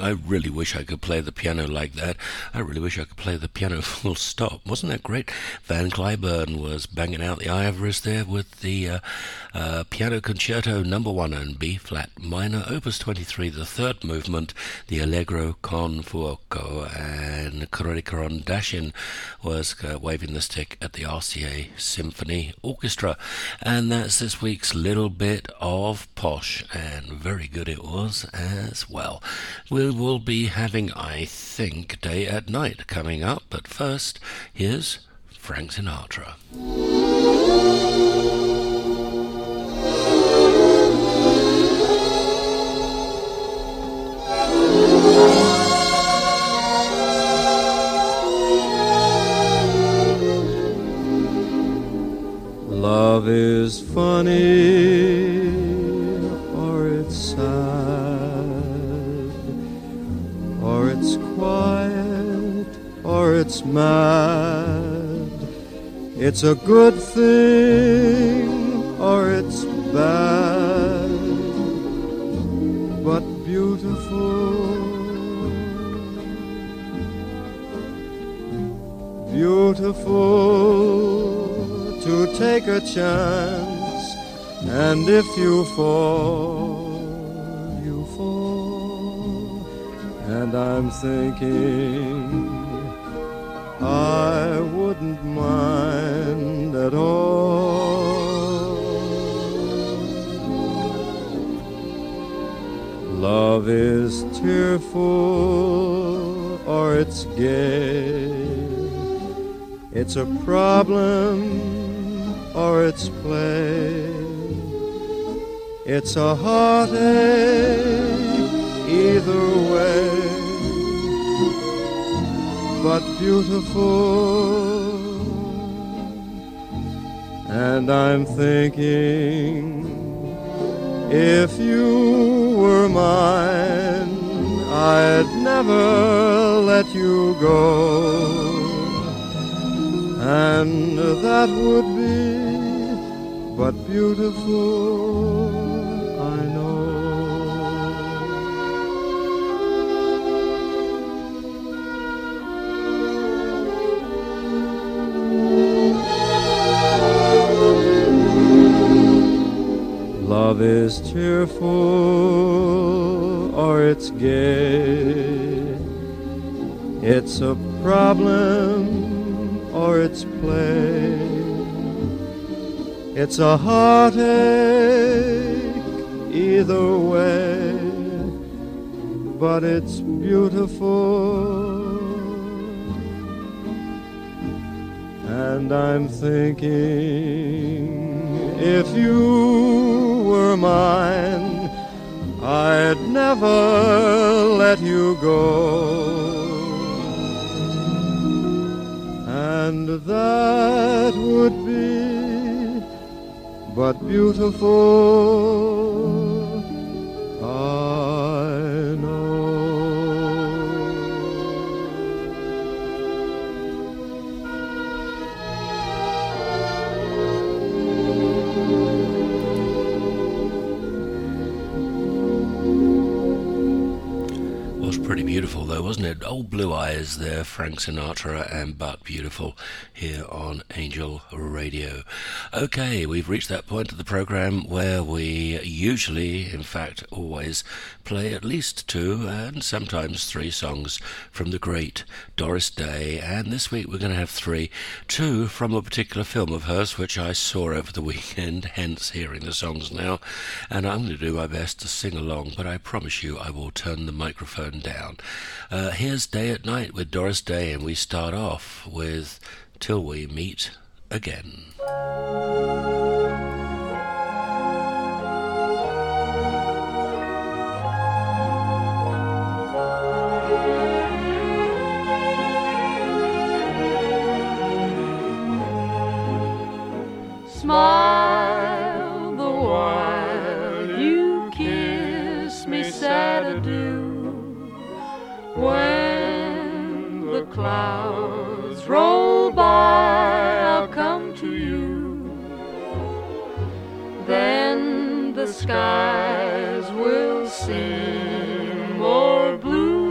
I really wish I could play the piano like that. I really wish I could play the piano full stop. Wasn't that great? Van Cliburn was banging out the ivories there with the Piano Concerto No. 1 in B-flat minor, Opus 23, the third movement, the Allegro con fuoco, and Kurikoron Dashin was waving the stick at the RCA Symphony Orchestra. And that's this week's little bit of posh, and very good it was as well. We will be having, I think, Day at Night coming up, but first, here's Frank Sinatra. Love is funny, or it's sad, or it's quiet, or it's mad. It's a good thing, or it's bad, but beautiful, beautiful. To take a chance, and if you fall, you fall. And I'm thinking I wouldn't mind at all. Love is tearful, or it's gay. It's a problem, or it's play. It's a heartache either way, but beautiful. And I'm thinking, if you were mine, I'd never let you go. And that would be but beautiful, I know. Love is cheerful, or it's gay. It's a problem, or it's play. It's a heartache either way, but it's beautiful. And I'm thinking, if you were mine, I'd never let you go. And that would be but beautiful, I know. Was pretty beautiful though, wasn't it? Old Blue Eyes there, Frank Sinatra and But Beautiful here on Angel Radio. Okay, we've reached that point of the program where we usually, in fact always, play at least 2 and sometimes 3 songs from the great Doris Day, and this week we're going to have 3, 2 from a particular film of hers which I saw over the weekend, hence hearing the songs now, and I'm going to do my best to sing along, but I promise you I will turn the microphone down. Here's Day at Night with Doris Day, and we start off with Till We Meet Again. Smile the while you kiss me sad adieu. When the clouds roll by, I'll come to you. Then the skies will seem more blue.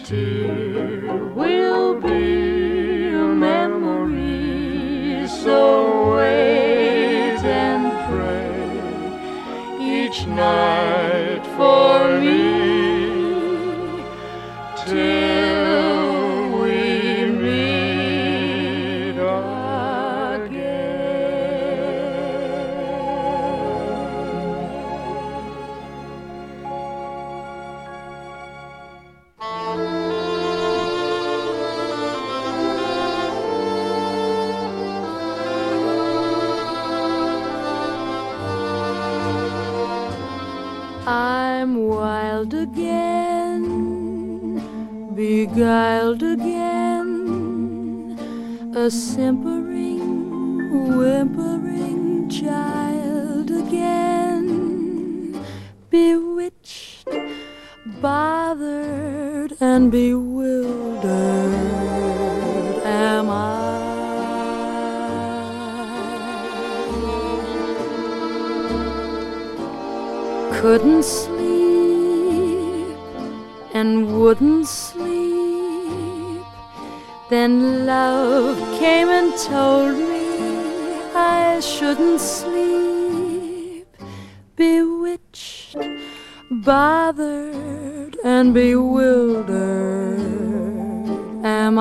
tear will be a memory. So wait and pray each night for me till we meet I'm wild again, beguiled again, a simpering, whimpering child again, bewitched, bothered, and bewildered am I. Couldn't sleep and wouldn't sleep. Then love came and told me I shouldn't sleep. Bewitched, bothered, and bewildered am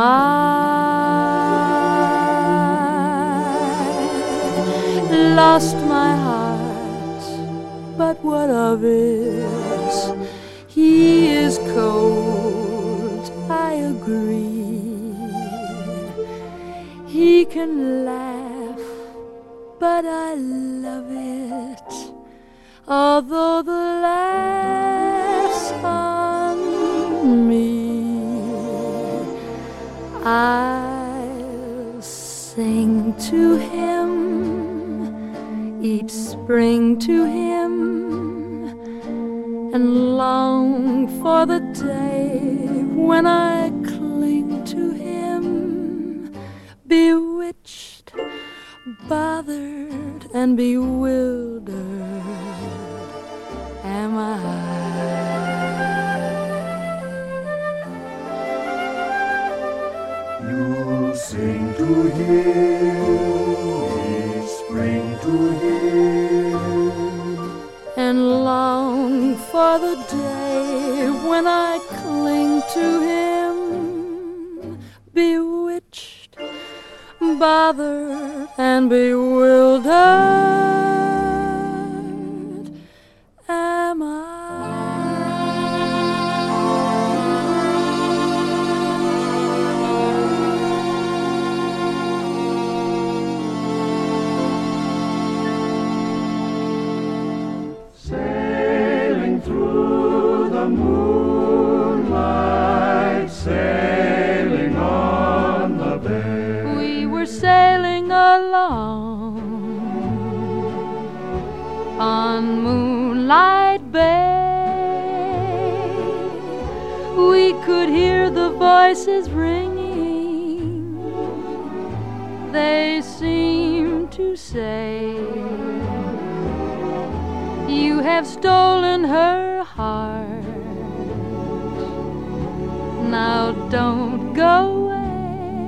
I. Lost my heart, but what of it? He is cold, I agree. He can laugh, but I love it, although the laugh's on me. I'll sing to him each spring to him, and long for the day when I cling to him. Bewitched, bothered, and bewildered am I. You'll sing to him, each spring to him, and long for the day when I cling to him. Bewitched, bothered, and bewildered am I. sailing through the moonlight, sailing on the bay. We were sailing along on Moonlight Bay. We could hear the voices ringing. They seemed to say, you have stolen her heart. Now don't go away.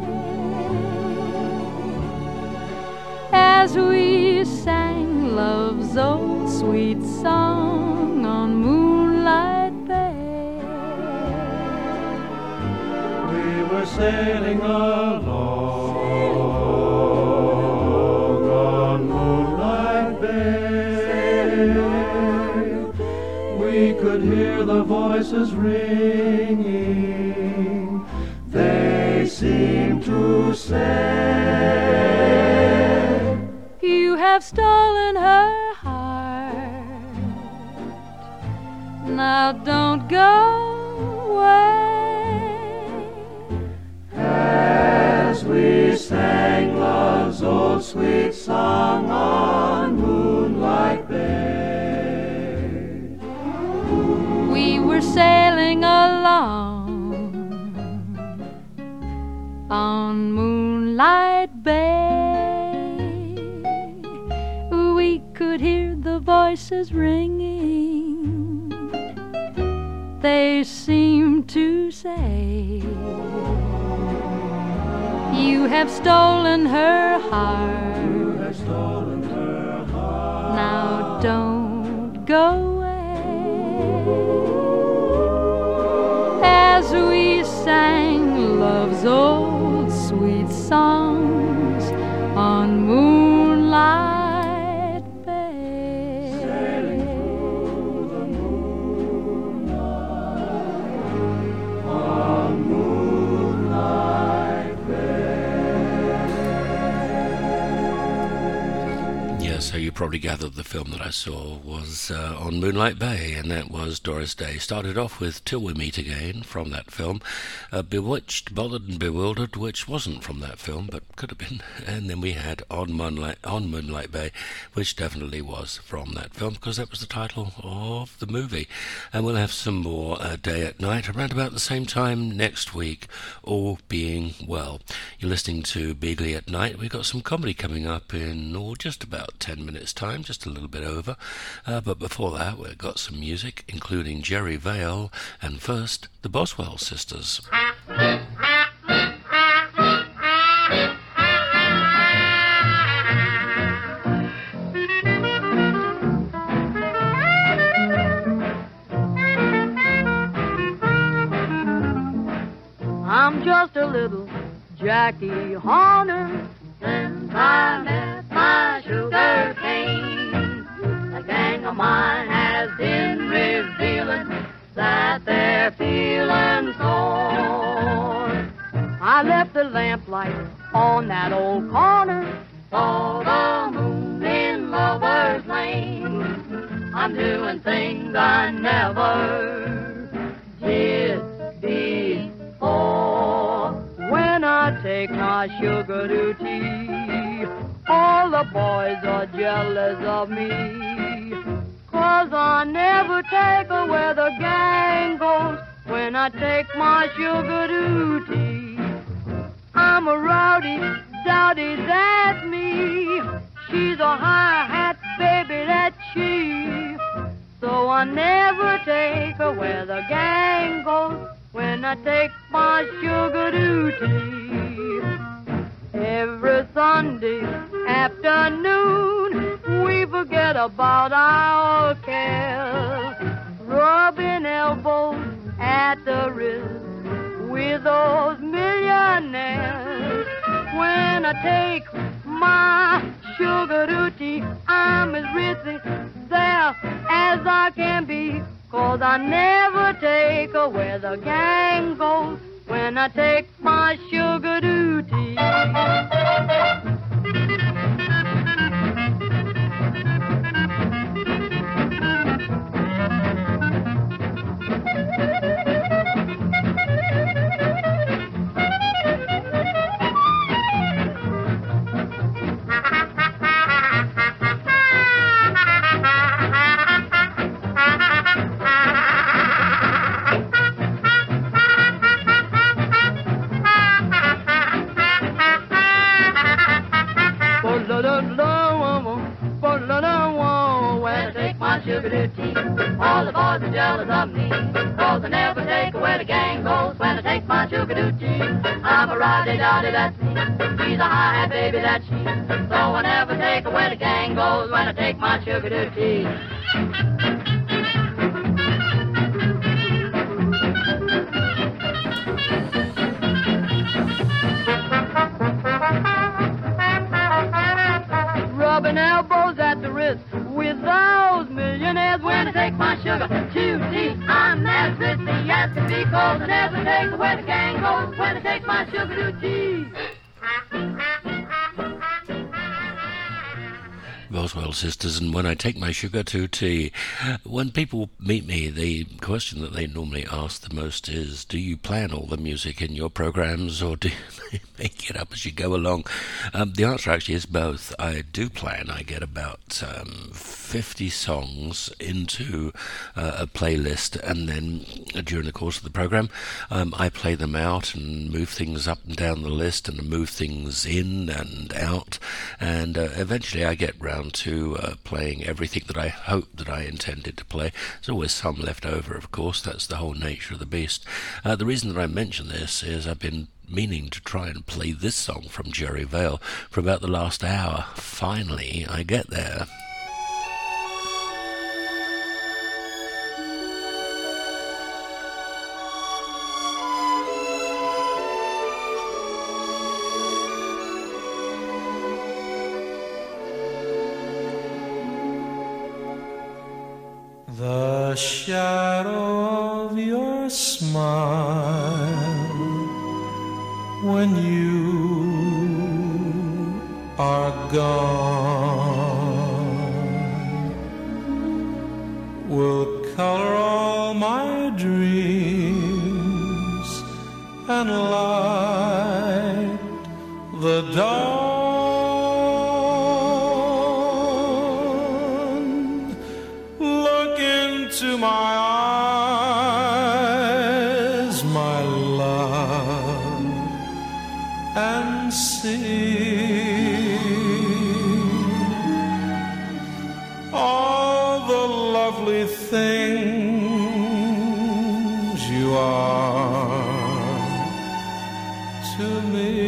As we sang love's old sweet song on Moonlight Bay, We were sailing along on Moonlight Bay. We could hear the voices ringing. They seemed to say, you have stolen her heart. Now don't go away. as we sang love's old sweet song on Moonlight Bay. We were sailing along on Moonlight Bay. We could hear the voices ringing. they seem to say. You have stolen her heart. You have stolen her heart. Now don't go away. As we sang love's old sweet songs on Moonlight Bay. Sailing through the moonlight on Moonlight Bay. Yeah, so you probably gathered the film that I saw was on Moonlight Bay, and that was Doris Day. Started off with Till We Meet Again from that film, Bewitched, Bothered and Bewildered, which wasn't from that film but could have been, and then we had On Moonlight Bay, which definitely was from that film because that was the title of the movie. And we'll have some more Day at Night around about the same time next week, all being well. You're listening to Beagley at Night. We've got some comedy coming up in just about 10 minutes time, just a little bit over, but before that we've got some music including Jerry Vale, and first the Boswell Sisters. I'm just a little Jackie Horner since I met my sugar cane. A gang of mine has been revealing that they're feeling sore. I left the lamplight on that old corner, saw the moon in Lover's Lane. I'm doing things I never did before. When I take my sugar to tea, all the boys are jealous of me, 'cause I never take her where the gang goes when I take my sugar to tea. I'm a rowdy, dowdy, that's me. She's a high-hat baby, that's she. So I never take her where the gang goes when I take my sugar to tea. Every Sunday afternoon, we forget about our cares, rubbing elbows at the wrist with those millionaires. When I take my sugar to tea, I'm as rich there as I can be, 'cause I never take her where the gang goes when I take my sugar to tea. Sugar to tea. All the boys are jealous of me, 'cause I never take her where the gang goes when I take my sugar to tea. I'm a rowdy-dowdy, that's me. She's a high-hat baby, that's she. So I never take her where the gang goes when I take my sugar to tea. Rubbing elbows at the wrist with those millionaires when I take my sugar to tea. I'm as rich as can be, 'cause I never take her where the gang goes when I take my sugar to tea. Boswell Sisters, and When I Take My Sugar to Tea. When people meet me, the question that they normally ask the most is, do you plan all the music in your programs, or do you make it up as you go along? The answer actually is both. I do plan. I get about 50 songs into a playlist, and then during the course of the program, I play them out and move things up and down the list and move things in and out, and eventually I get round around to playing everything that I hoped that I intended to play. There's always some left over, of course. That's the whole nature of the beast. The reason that I mention this is I've been meaning to try and play this song from Jerry Vale for about the last hour. Finally, I get there. The shadow of your smile when you are gone will color all my dreams and light the dawn. Look into my eyes, my love, and see all the lovely things you are to me.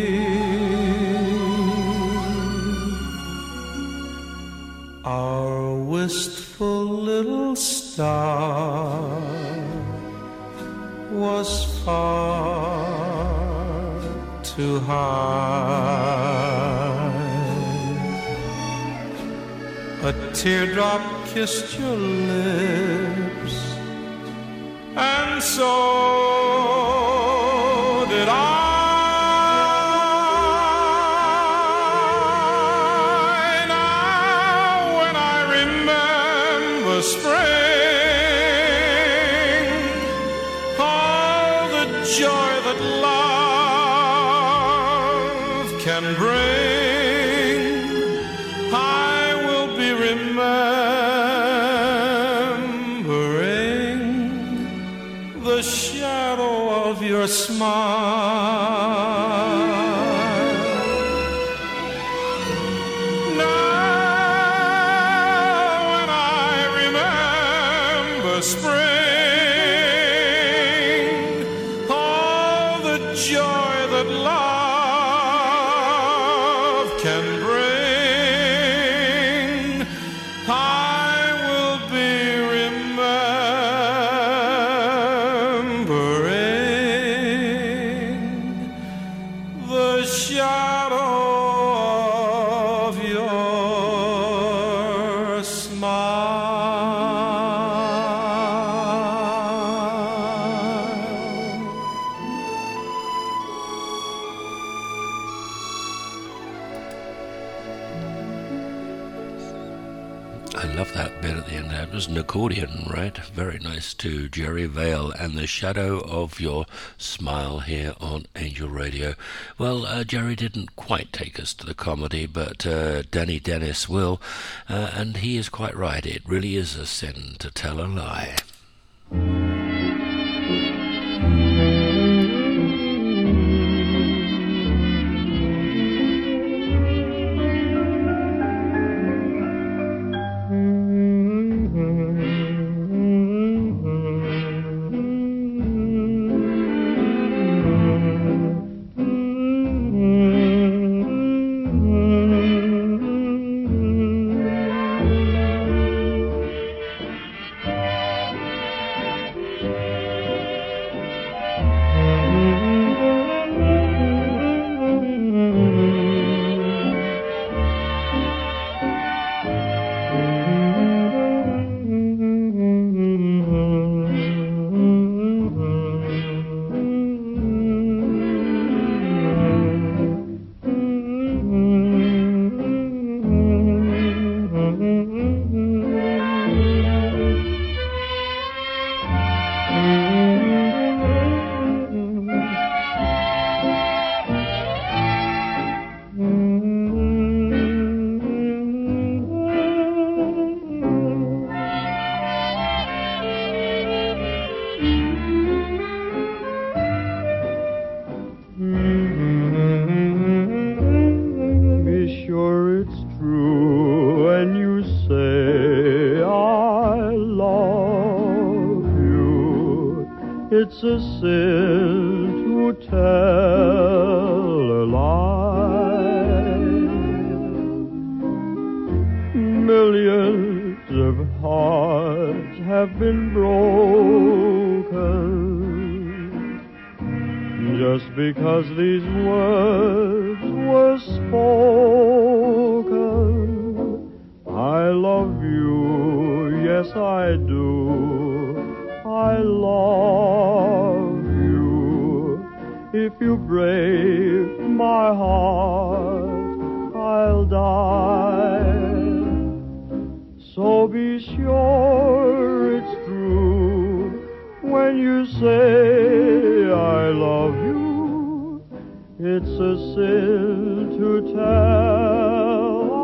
Our wistful little star was far too high. A teardrop kissed your lips, and so did I. Now when I remember spring, all the joy that love can bring, I will be remembering the shadow of your smile. Now when I remember spring, all the joy that love can bring, I will be remembering the shadow of your smile. I love that bit at the end. That was an accordion, right? Very nice too. Jerry Vale and the shadow of your smile here on Angel Radio. Well, Jerry didn't quite take us to the comedy, but Danny Dennis will, and he is quite right. It really is a sin to tell a lie. It's a sin to tell a lie. Millions of hearts have been broken just because these words were spoken. I love you, yes I do. I love you. If you break my heart, I'll die. So be sure it's true when you say I love you. It's a sin to tell a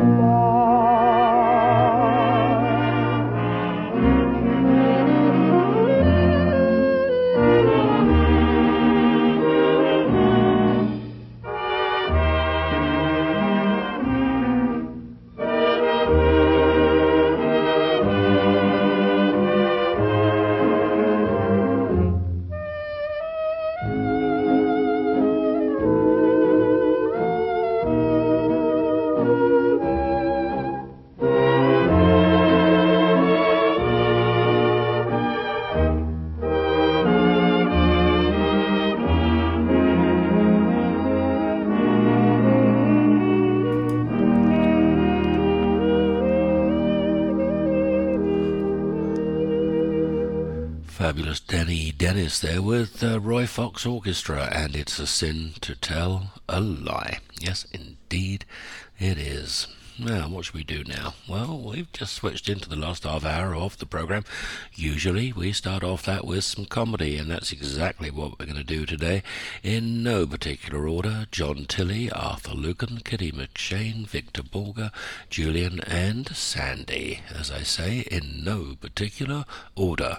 Fabulous Denny Dennis there with Roy Fox Orchestra, and It's a Sin to Tell a Lie. Yes, indeed it is. Now, what should we do now? Well, we've just switched into the last half hour of the programme. Usually we start off that with some comedy, and that's exactly what we're going to do today. In no particular order: John Tilley, Arthur Lucan, Kitty McShane, Victor Borger, Julian and Sandy. As I say, in no particular order.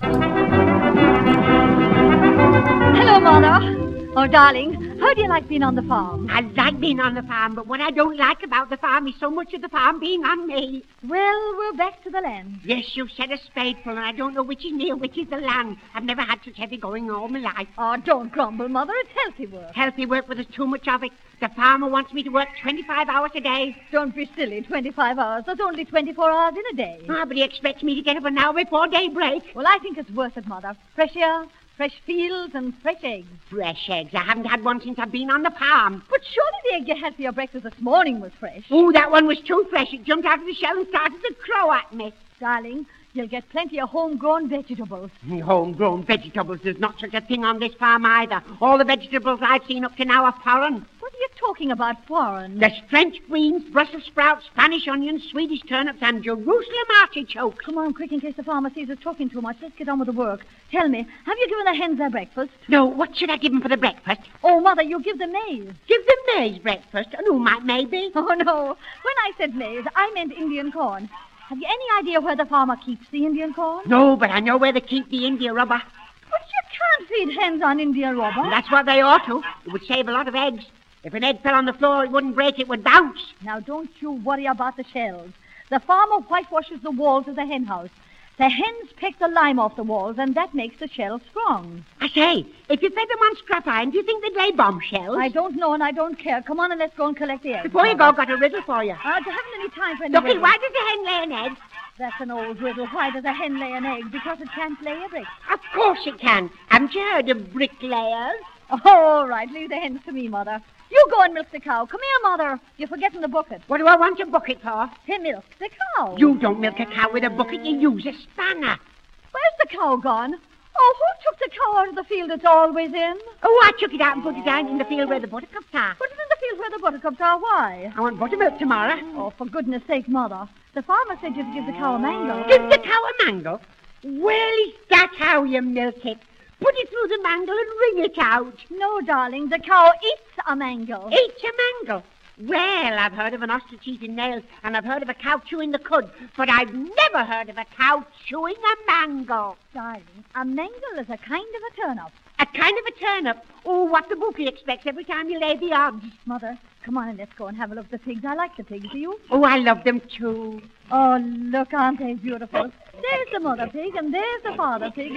Hello, Mother. Oh, darling, how do you like being on the farm? I like being on the farm, but what I don't like about the farm is so much of the farm being on me. Well, we're back to the land. Yes, you've said a spadeful, and I don't know which is me and which is the land. I've never had such heavy going all my life. Oh, don't grumble, Mother. It's healthy work. Healthy work, but there's too much of it. The farmer wants me to work 25 hours a day. Don't be silly. 25 hours. There's only 24 hours in a day. Ah, but he expects me to get up an hour before daybreak. Well, I think it's worth it, Mother. Fresh air, fresh fields, and fresh eggs. Fresh eggs? I haven't had one since I've been on the farm. But surely the egg you had for your breakfast this morning was fresh. Oh, that one was too fresh. It jumped out of the shell and started to crow at me. Darling, you'll get plenty of homegrown vegetables. Homegrown vegetables? There's not such a thing on this farm either. All the vegetables I've seen up to now are foreign. What are you talking about, foreign? There's French greens, Brussels sprouts, Spanish onions, Swedish turnips, and Jerusalem artichokes. Come on, quick, in case the farmer sees us talking too much. Let's get on with the work. Tell me, have you given the hens their breakfast? No, what should I give them for the breakfast? Oh, Mother, you give them maize. Give them maize breakfast? And who might maybe? Oh, no. When I said maize, I meant Indian corn. Have you any idea where the farmer keeps the Indian corn? No, but I know where they keep the India rubber. But you can't feed hens on India rubber. That's what they ought to. It would save a lot of eggs. If an egg fell on the floor, it wouldn't break, it would bounce. Now, don't you worry about the shells. The farmer whitewashes the walls of the hen house. The hens pick the lime off the walls, and that makes the shells strong. I say, if you fed them on scrap iron, do you think they'd lay bombshells? I don't know, and I don't care. Come on and let's go and collect the eggs. Before you go, I've got a riddle for you. I haven't any time for any Looky, riddles. why does the hen lay an egg? That's an old riddle. Why does a hen lay an egg? Because it can't lay a brick. Of course it can. Haven't you heard of bricklayers? Oh, all right. Leave the hens to me, Mother. You go and milk the cow. Come here, Mother. You're forgetting the bucket. What do I want a bucket for? To milk the cow. You don't milk a cow with a bucket. You use a spanner. Where's the cow gone? Oh, who took the cow out of the field it's always in? Oh, I took it out and put it down in the field where the buttercups are. Put it in the field where the buttercups are. Why? I want buttermilk tomorrow. Oh, for goodness sake, Mother. The farmer said you'd give the cow a mango. Give the cow a mango? Well, is that how you milk it? Put it through the mangle and wring it out. No, darling, the cow eats a mango. Eats a mango? Well, I've heard of an ostrich eating nails, and I've heard of a cow chewing the cud, but I've never heard of a cow chewing a mango. Darling, a mangle is a kind of a turnip. A kind of a turnip? Oh, what the bookie expects every time you lay the odds. Mother, come on and let's go and have a look at the pigs. I like the pigs, do you? Oh, I love them too. Oh, look, aren't they beautiful? There's the mother pig, and there's the father pig, and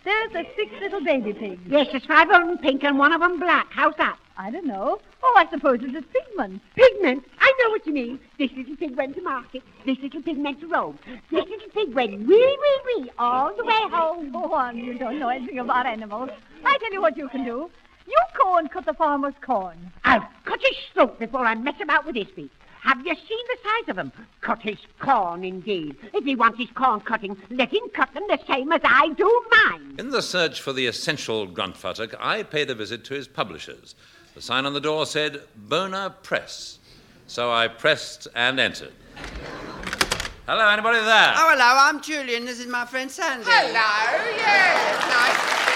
There's the 6 little baby pigs. Yes, there's 5 of them pink and 1 of them black. How's that? I don't know. Oh, I suppose it's a pigment. Pigment? I know what you mean. This little pig went to market. This little pig went to Rome. This little pig went wee, all the way home. Go on, you don't know anything about animals. I tell you what you can do. You go and cut the farmer's corn. I'll cut his throat before I mess about with his beef. Have you seen the size of him? Cut his corn, indeed. If he wants his corn cutting, let him cut them the same as I do mine. In the search for the essential Gruntfuttock, I paid a visit to his publishers. The sign on the door said, Boner Press. So I pressed and entered. Hello, anybody there? Oh, hello, I'm Julian. This is my friend Sandy. Hello, yes, nice to see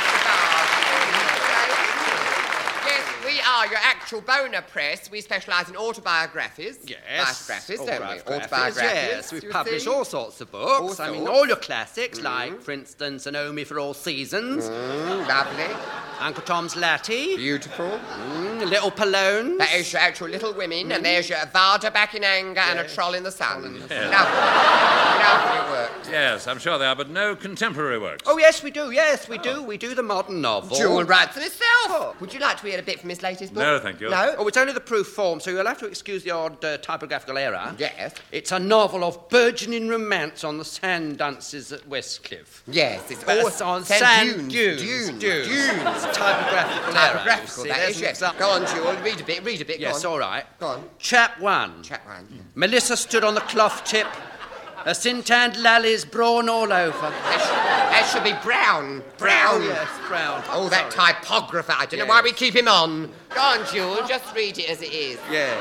you. Yes, we are your actual Boner Press. We specialise in autobiographies. Yes. Biographies, don't we? Autobiographies, yes. We publish all sorts of books. I mean, all your classics, like, for instance, Naomi for All Seasons. Lovely. Uncle Tom's Laddie. Beautiful. Little Palones. That is your actual Little Women, and there's your Avada Back in Anger and A Troll in the Sun. Yes. Lovely work. Yes, I'm sure they are, but no contemporary works. Oh, yes, we do. Yes, we do. We do the modern novel. Jewel writes them herself. Would you like to read a bit from his latest book? No, thank you. No? Oh, it's only the proof form, so you'll have to excuse the odd typographical error. Yes. It's a novel of burgeoning romance on the sand dances at Westcliff. Yes, it's all on sand dunes. Dunes. Typographical error. Typographical, that is, yes. Go on, Jewel, read a bit, Yes, go on. all right. Go on. Chap 1. Melissa stood on the cloth tip, her sin-tanned lallies brawn all over. That should be Brown. Brown. Yes, Brown. Oh, that typographer. I don't know why we keep him on. Go on, Jewel, just read it as it is. Yeah.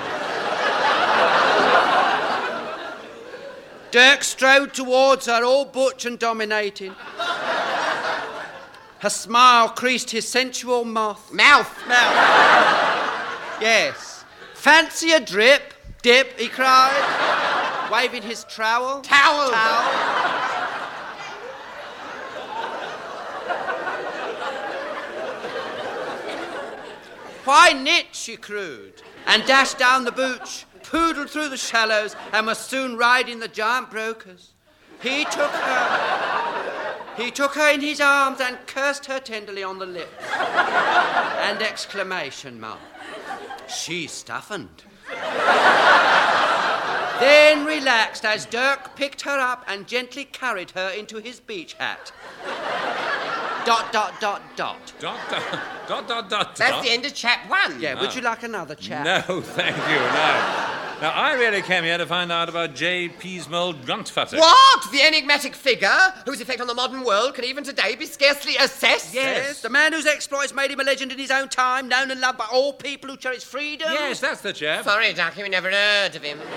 Dirk strode towards her, all butch and dominating. Her smile creased his sensual mouth. Mouth. Yes. Fancy a dip, he cried, waving his trowel. Towel. Why knit, she crowed, and dashed down the booch, poodled through the shallows, and was soon riding the giant brokers. He took her in his arms and cursed her tenderly on the lips. And exclamation mark. She stiffened. Then relaxed as Dirk picked her up and gently carried her into his beach hat. ... Dot. That's the end of chap 1. Yeah, would you like another chap? No, thank you, no. Now, I really came here to find out about J. Peasmold Gruntfuttock. What? The enigmatic figure whose effect on the modern world can even today be scarcely assessed? Yes, the man whose exploits made him a legend in his own time, known and loved by all people who cherish freedom. Yes, that's the chap. Sorry, Ducky, we never heard of him.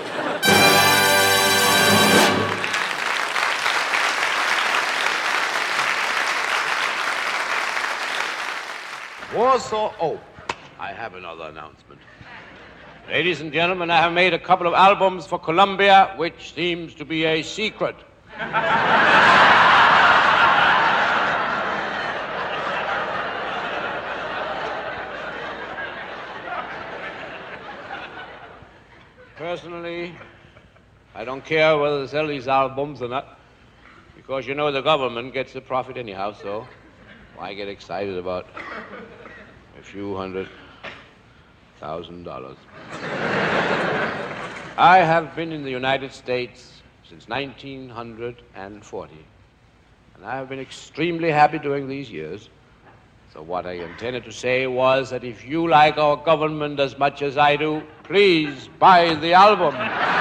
Warsaw. Oh, I have another announcement. Ladies and gentlemen, I have made a couple of albums for Columbia, which seems to be a secret. Personally, I don't care whether they sell these albums or not, because you know the government gets the profit anyhow, so why get excited about a few $100,000? I have been in the United States since 1940, and I have been extremely happy during these years. So what I intended to say was that if you like our government as much as I do, please buy the album.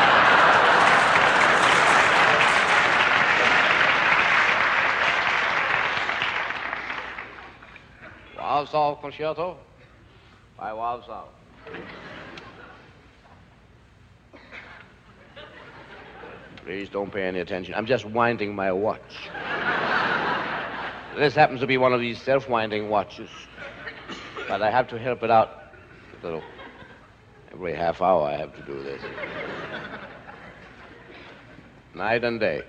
Warsaw Concerto by Warsaw. Please don't pay any attention. I'm just winding my watch. This happens to be one of these self-winding watches, but I have to help it out. So every half hour I have to do this. Night and day.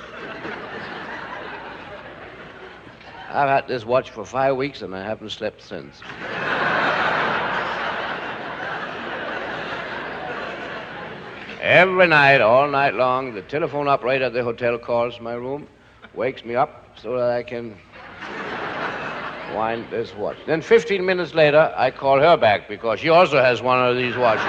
I've had this watch for 5 weeks and I haven't slept since. Every night, all night long, the telephone operator at the hotel calls my room, wakes me up so that I can wind this watch. Then 15 minutes later, I call her back because she also has one of these watches.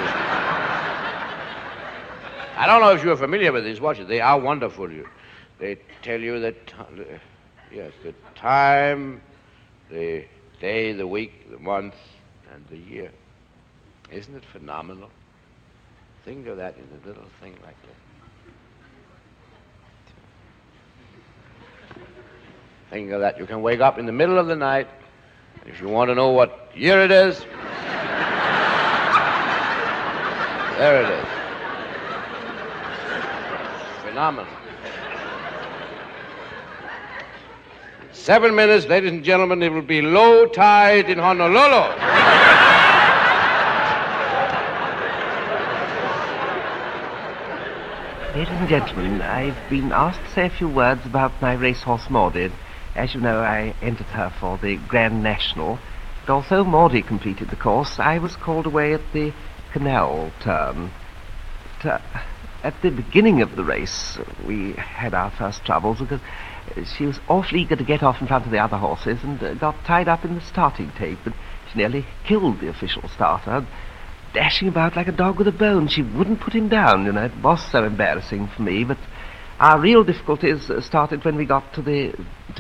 I don't know if you're familiar with these watches. They are wonderful. They tell you that, yes, the time, the day, the week, the month, and the year. Isn't it phenomenal? Think of that in a little thing like that. Think of that. You can wake up in the middle of the night, and if you want to know what year it is, there it is. Phenomenal. 7 minutes, ladies and gentlemen, it will be low tide in Honolulu. Ladies and gentlemen, I've been asked to say a few words about my racehorse Maudie. As you know, I entered her for the Grand National. But although Maudie completed the course, I was called away at the canal turn. At the beginning of the race, we had our first troubles because she was awfully eager to get off in front of the other horses and got tied up in the starting tape, and she nearly killed the official starter, dashing about like a dog with a bone. She wouldn't put him down, you know. It was so embarrassing for me, but our real difficulties started when we got to the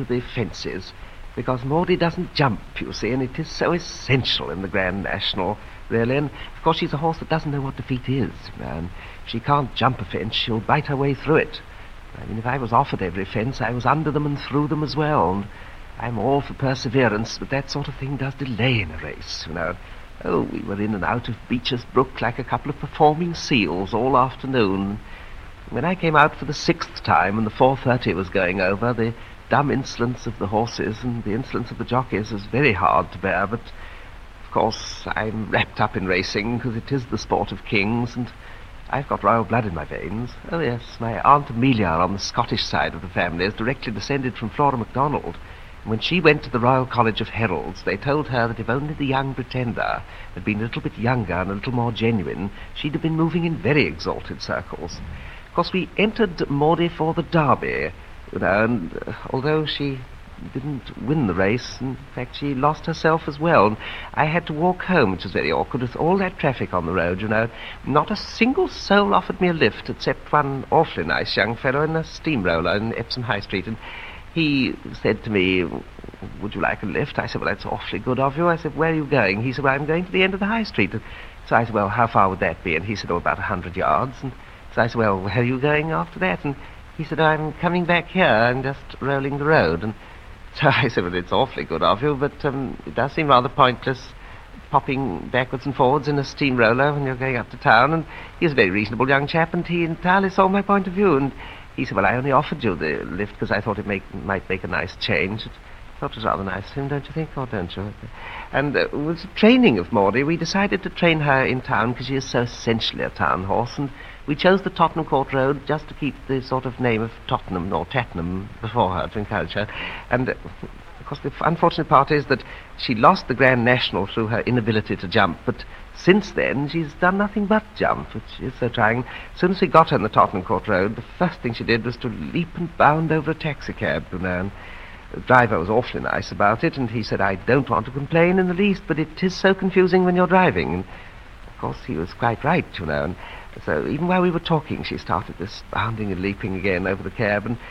fences, because Maudie doesn't jump, you see, and it is so essential in the Grand National, really. And of course she's a horse that doesn't know what defeat is, you know, and if she can't jump a fence, she'll bite her way through it. I mean, if I was off at every fence, I was under them and through them as well. And I'm all for perseverance, but that sort of thing does delay in a race, you know. Oh, we were in and out of Beecher's Brook like a couple of performing seals all afternoon. When I came out for the 6th time and the 4:30 was going over, the dumb insolence of the horses and the insolence of the jockeys was very hard to bear, but of course I'm wrapped up in racing because it is the sport of kings, and I've got royal blood in my veins. Oh yes, my Aunt Amelia on the Scottish side of the family is directly descended from Flora MacDonald. When she went to the Royal College of Heralds, they told her that if only the young Pretender had been a little bit younger and a little more genuine, she'd have been moving in very exalted circles. Of course, we entered Maudie for the Derby, you know, and although she didn't win the race, in fact, she lost herself as well. And I had to walk home, which was very awkward, with all that traffic on the road, you know. Not a single soul offered me a lift, except one awfully nice young fellow in a steamroller in Epsom High Street, and he said to me, "Would you like a lift?" I said, "Well, that's awfully good of you." I said, "Where are you going?" He said, "Well, I'm going to the end of the High Street." And so I said, "Well, how far would that be?" And he said, "Oh, about 100 yards. And so I said, "Well, where are you going after that?" And he said, "I'm coming back here. I'm just rolling the road." And so I said, "Well, it's awfully good of you, but it does seem rather pointless popping backwards and forwards in a steamroller when you're going up to town." And he was a very reasonable young chap, and he entirely saw my point of view. And he said, "Well, I only offered you the lift because I thought it might make a nice change." I thought it was rather nice of him, don't you think, or don't you? And with the training of Maudie, we decided to train her in town because she is so essentially a town horse, and we chose the Tottenham Court Road just to keep the sort of name of Tottenham or Tattenham before her to encourage her. And of course, the unfortunate part is that she lost the Grand National through her inability to jump, but since then she's done nothing but jump, which is so trying. As soon as we got her on the Tottenham Court Road, the first thing she did was to leap and bound over a taxicab, you know. And the driver was awfully nice about it, and he said, "I don't want to complain in the least, but it is so confusing when you're driving." And of course he was quite right, you know. And so even while we were talking, she started this bounding and leaping again over the cab, and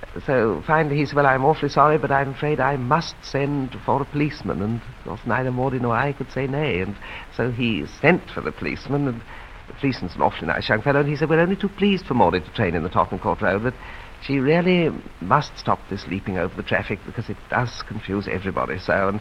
so finally he said, "Well, I'm awfully sorry, but I'm afraid I must send for a policeman." And of course neither Maudie nor I could say nay, and so he sent for the policeman, and the policeman's an awfully nice young fellow, and he said, "We're only too pleased for Maudie to train in the Tottenham Court Road, but she really must stop this leaping over the traffic because it does confuse everybody so."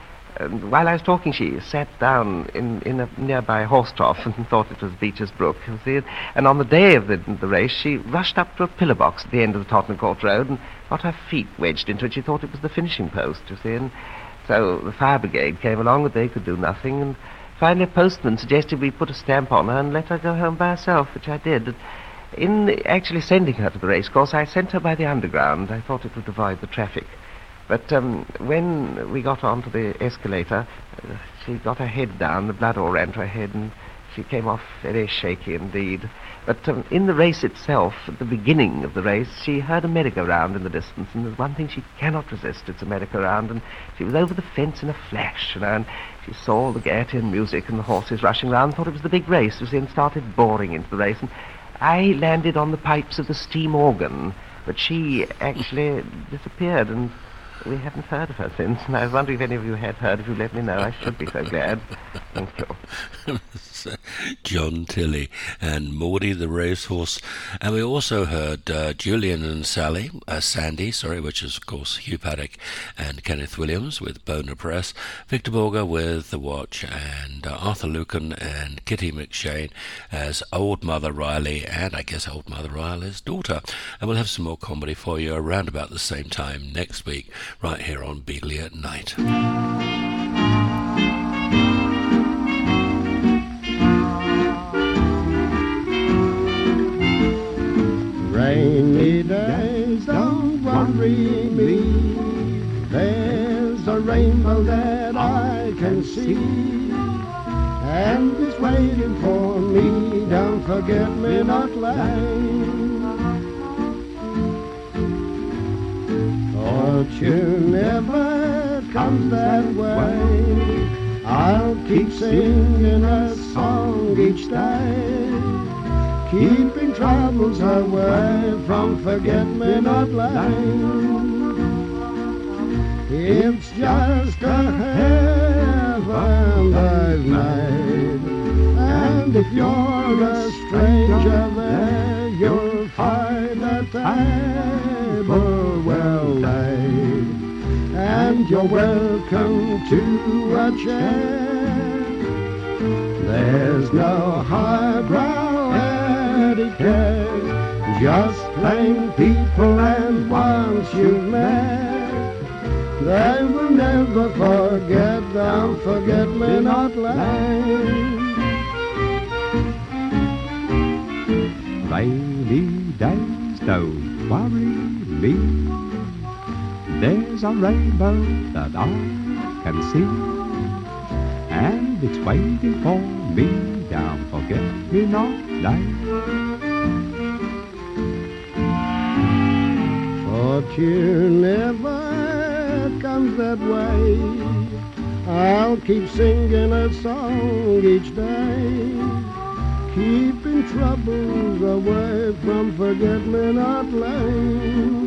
And while I was talking, she sat down in a nearby horse trough and thought it was Beecher's Brook. You see. And on the day of the race, she rushed up to a pillar box at the end of the Tottenham Court Road and got her feet wedged into it. She thought it was the finishing post, you see. And so the fire brigade came along, but they could do nothing. And finally a postman suggested we put a stamp on her and let her go home by herself, which I did. And in actually sending her to the racecourse, I sent her by the underground. I thought it would avoid the traffic. But when we got onto the escalator, she got her head down, the blood all ran to her head, and She came off very shaky indeed. But in the race itself, at the beginning of the race, she heard a merry-go-round in the distance, and there's one thing she cannot resist, it's a merry-go-round, and she was over the fence in a flash, and she saw all the gaiety and music and the horses rushing round, thought it was the big race, and started boring into the race, and I landed on the pipes of the steam organ, but she actually disappeared, and we haven't heard of her since, and I was wondering if any of you had heard. If you let me know, I should be so glad. Thank you. John Tilley and Maudie the racehorse. And we also heard Julian and Sandy, which is, of course, Hugh Paddock and Kenneth Williams with Boner Press, Victor Borger with The Watch, and Arthur Lucan and Kitty McShane as Old Mother Riley, and I guess Old Mother Riley's daughter. And we'll have some more comedy for you around about the same time next week, right here on Beagley at Night. Rainy days don't worry me. There's a rainbow that I can see, and it's waiting for me down Forget-Me-Not Lane. Fortune never comes that way. I'll keep singing a song each day, keeping troubles away from Forget-Me-Not Lane. It's just a heaven I've made, and if you're a stranger there, you'll find a table well laid, and you're welcome to a chair. There's no highbrow etiquette, just plain people, and once you've met, they will never forget down Forget-Me-Not Lane. Rainy days don't worry me. There's a rainbow that I can see, and it's waiting for me down Forget-Me-Not Lane. Fortune never comes that way. I'll keep singing a song each day, keeping troubles away from Forget-Me-Not Lane.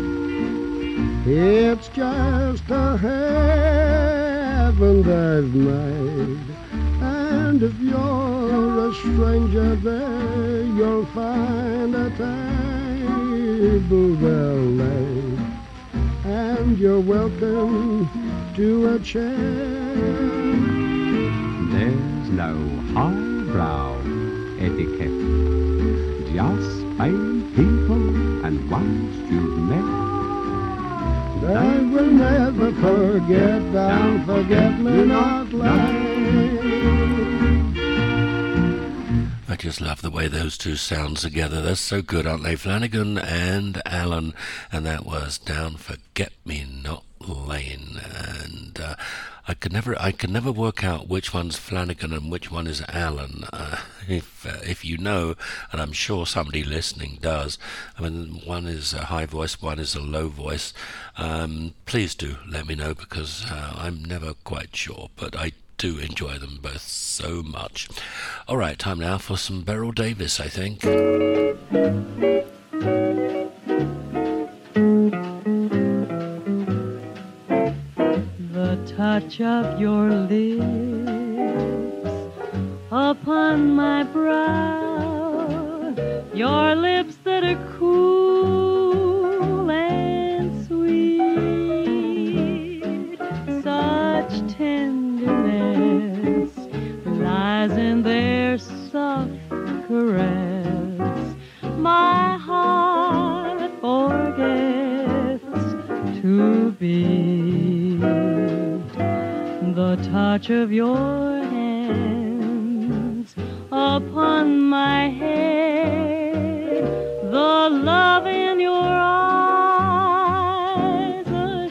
It's just a heaven they've made, and if you're a stranger there, you'll find a table well laid, and you're welcome to a chair. There's no highbrow etiquette, just plain people, and once you've met, they will never forget down Forget-Me-Not Lane. I just love the way those two sound together. They're so good, aren't they? Flanagan and Allen, and that was Down Forget-Me-Not Lane. And I could never work out which one's Flanagan and which one is Allen. If you know, and I'm sure somebody listening does, I mean, one is a high voice, one is a low voice. Please do let me know, because I'm never quite sure, but I do enjoy them both so much. All right, time now for some Beryl Davis, I think. The touch of your lips upon my brow, your lips that are cool and sweet, such tenderness lies in their soft caress. My heart forgets to beat. The touch of your hands upon my head, the love in your eyes a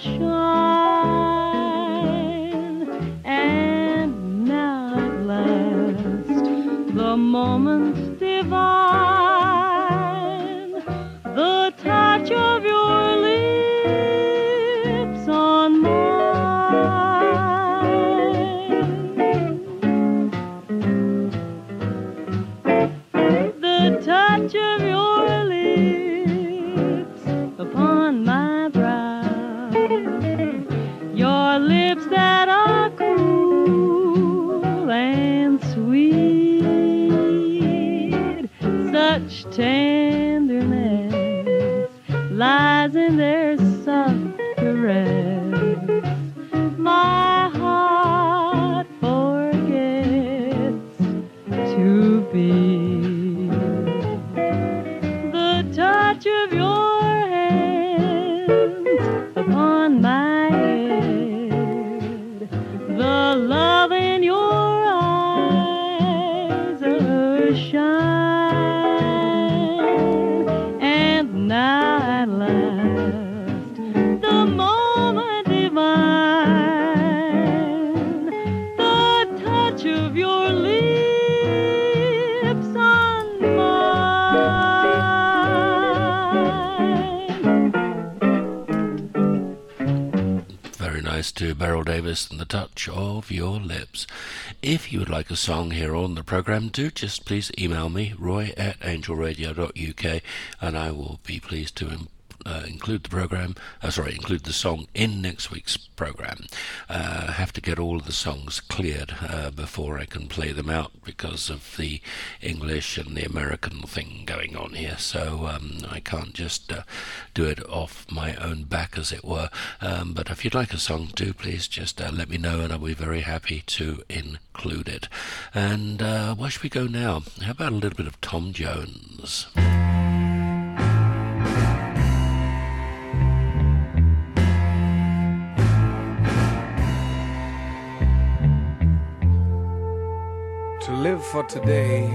shine, and now at last moments divine, the touch of your lips on mine, the touch of your lips upon my brow, your lips that are cool and sweet, such tenderness lies in their soft caress. My heart forgets to beat. The touch of your hands upon my head, the love in your eyes shine, and now at last the moment divine, the touch of your lips on mine. Very nice to Beryl Davis and the touch of your lips. If you would like a song here on the programme, do just please email me, roy@angelradio.uk, and I will be pleased to include the song in next week's programme. I have to get all of the songs cleared before I can play them out because of the English and the American thing going on here, so I can't just do it off my own back, as it were. But if you'd like a song, do please just let me know, and I'll be very happy to include it. And where should we go now? How about a little bit of Tom Jones? To live for today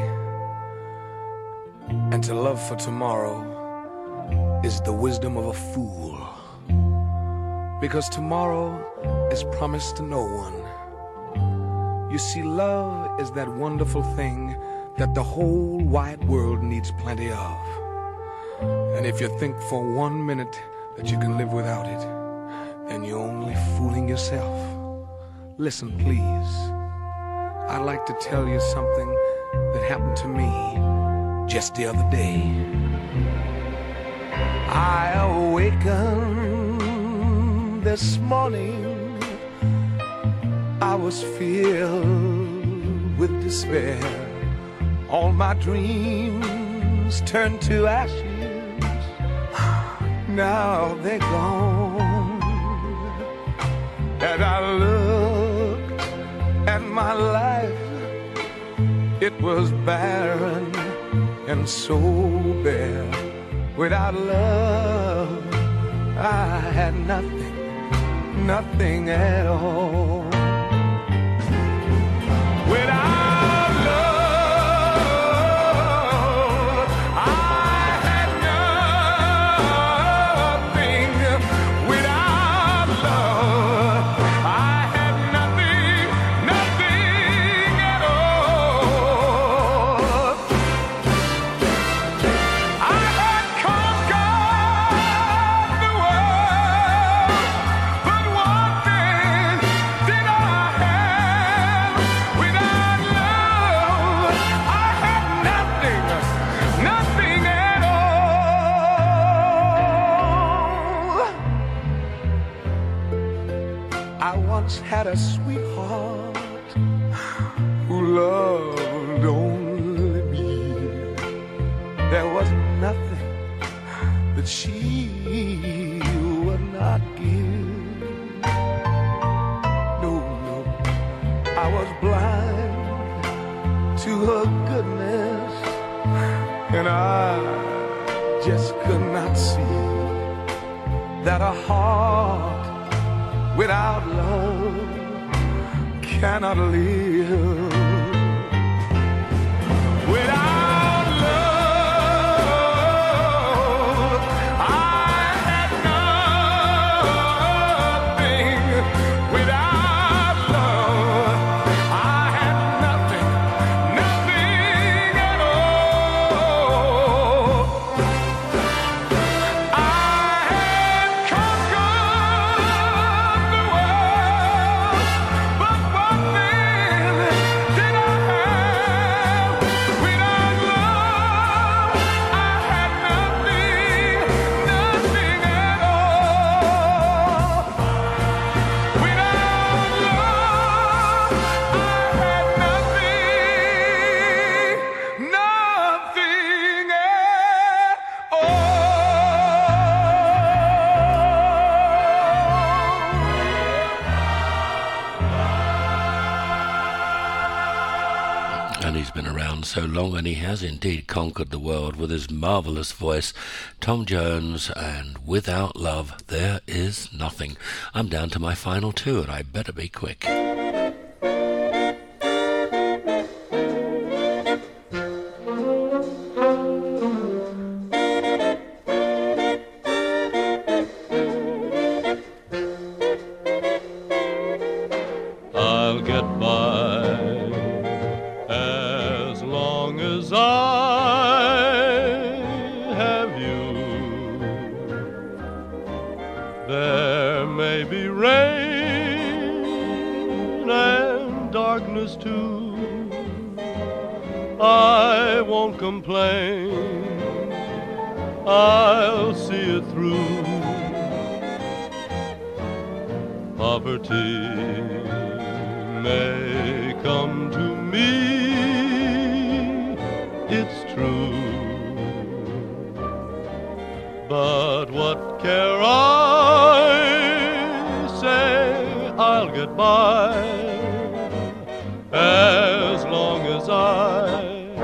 and to love for tomorrow is the wisdom of a fool, because tomorrow is promised to no one. You see, love is that wonderful thing that the whole wide world needs plenty of. And if you think for 1 minute that you can live without it, then you're only fooling yourself. Listen, please. I'd like to tell you something that happened to me just the other day. I awakened this morning, I was filled with despair. All my dreams turned to ashes, now they're gone. And I looked at my life, it was barren and so bare. Without love, I had nothing, nothing at all. Without love, I had nothing. Without love, I had nothing, nothing at all. I had conquered the world, but one thing did I have. Without love, I had nothing, nothing at all. I once had a sweetheart who loved only me. There was nothing that she would not give. No, no, I was blind to her goodness, and I just could not see that a heart without love cannot live. Without love, I had nothing. Without love, I had nothing, nothing And he's been around so long, and he has indeed conquered the world with his marvellous voice. Tom Jones, and Without Love, There Is Nothing. I'm down to my final two, and I better be quick. I'll get by as long as I have you. There may be rain and darkness too. I won't complain, I'll see it through. Poverty may come to me, it's true, but what care I, say I'll get by as long as I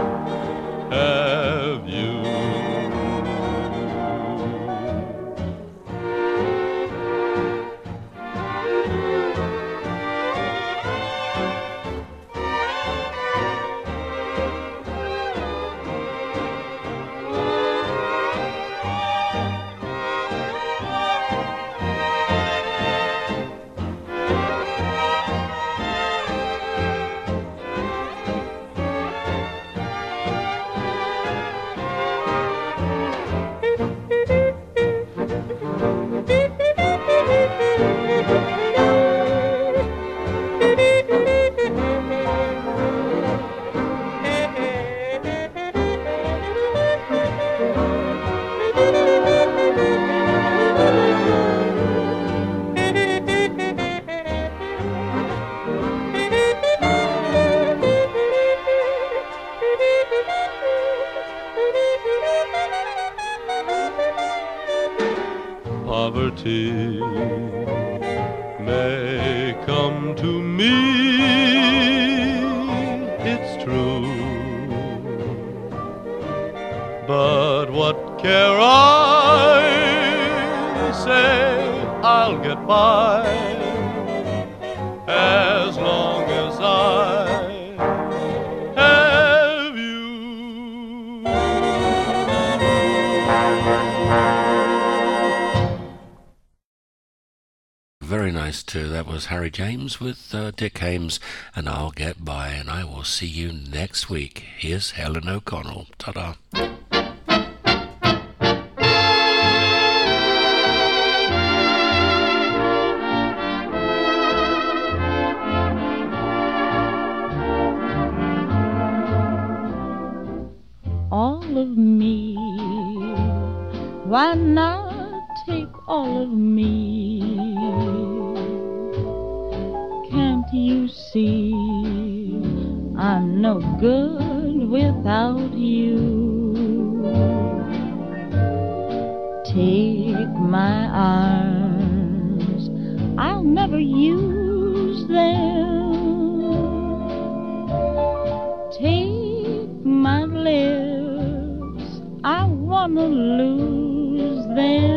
have you. Poverty may come to me, it's true, but what care I, say I'll get by as long as I have you. Very nice too. That was Harry James with Dick Hames and I'll Get By, and I will see you next week. Here's Helen O'Connell. Ta-da. All of me, why not take all of me? Can't you see I'm no good without you? Take my arms, I'll never use them. Take my lips, I wanna lose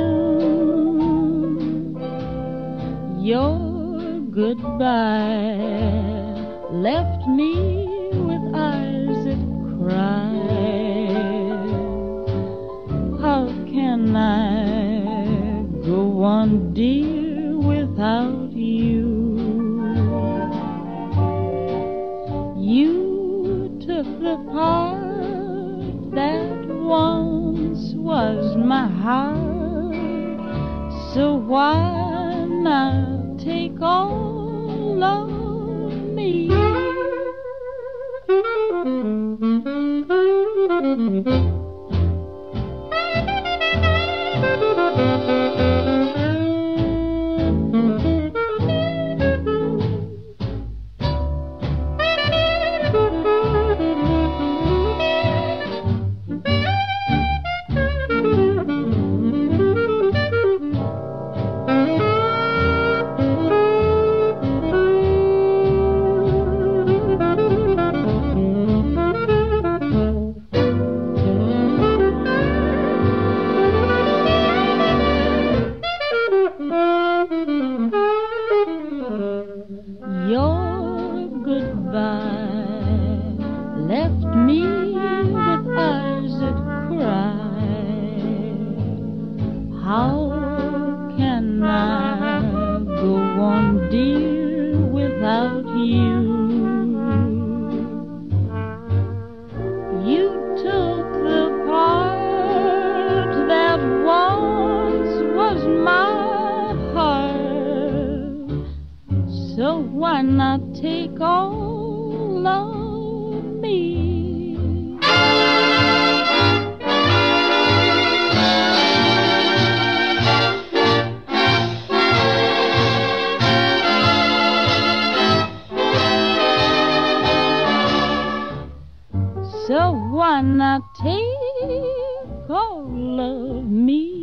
them. Your goodbye left me with eyes that cry. How can I go on, dear, without you? You took the part that once was my heart, so why not take all of me? goodbye left me with eyes that cry. How can I go on, dear, without you? You took the part that once was my heart, so why not take all of me? So why not take all of me?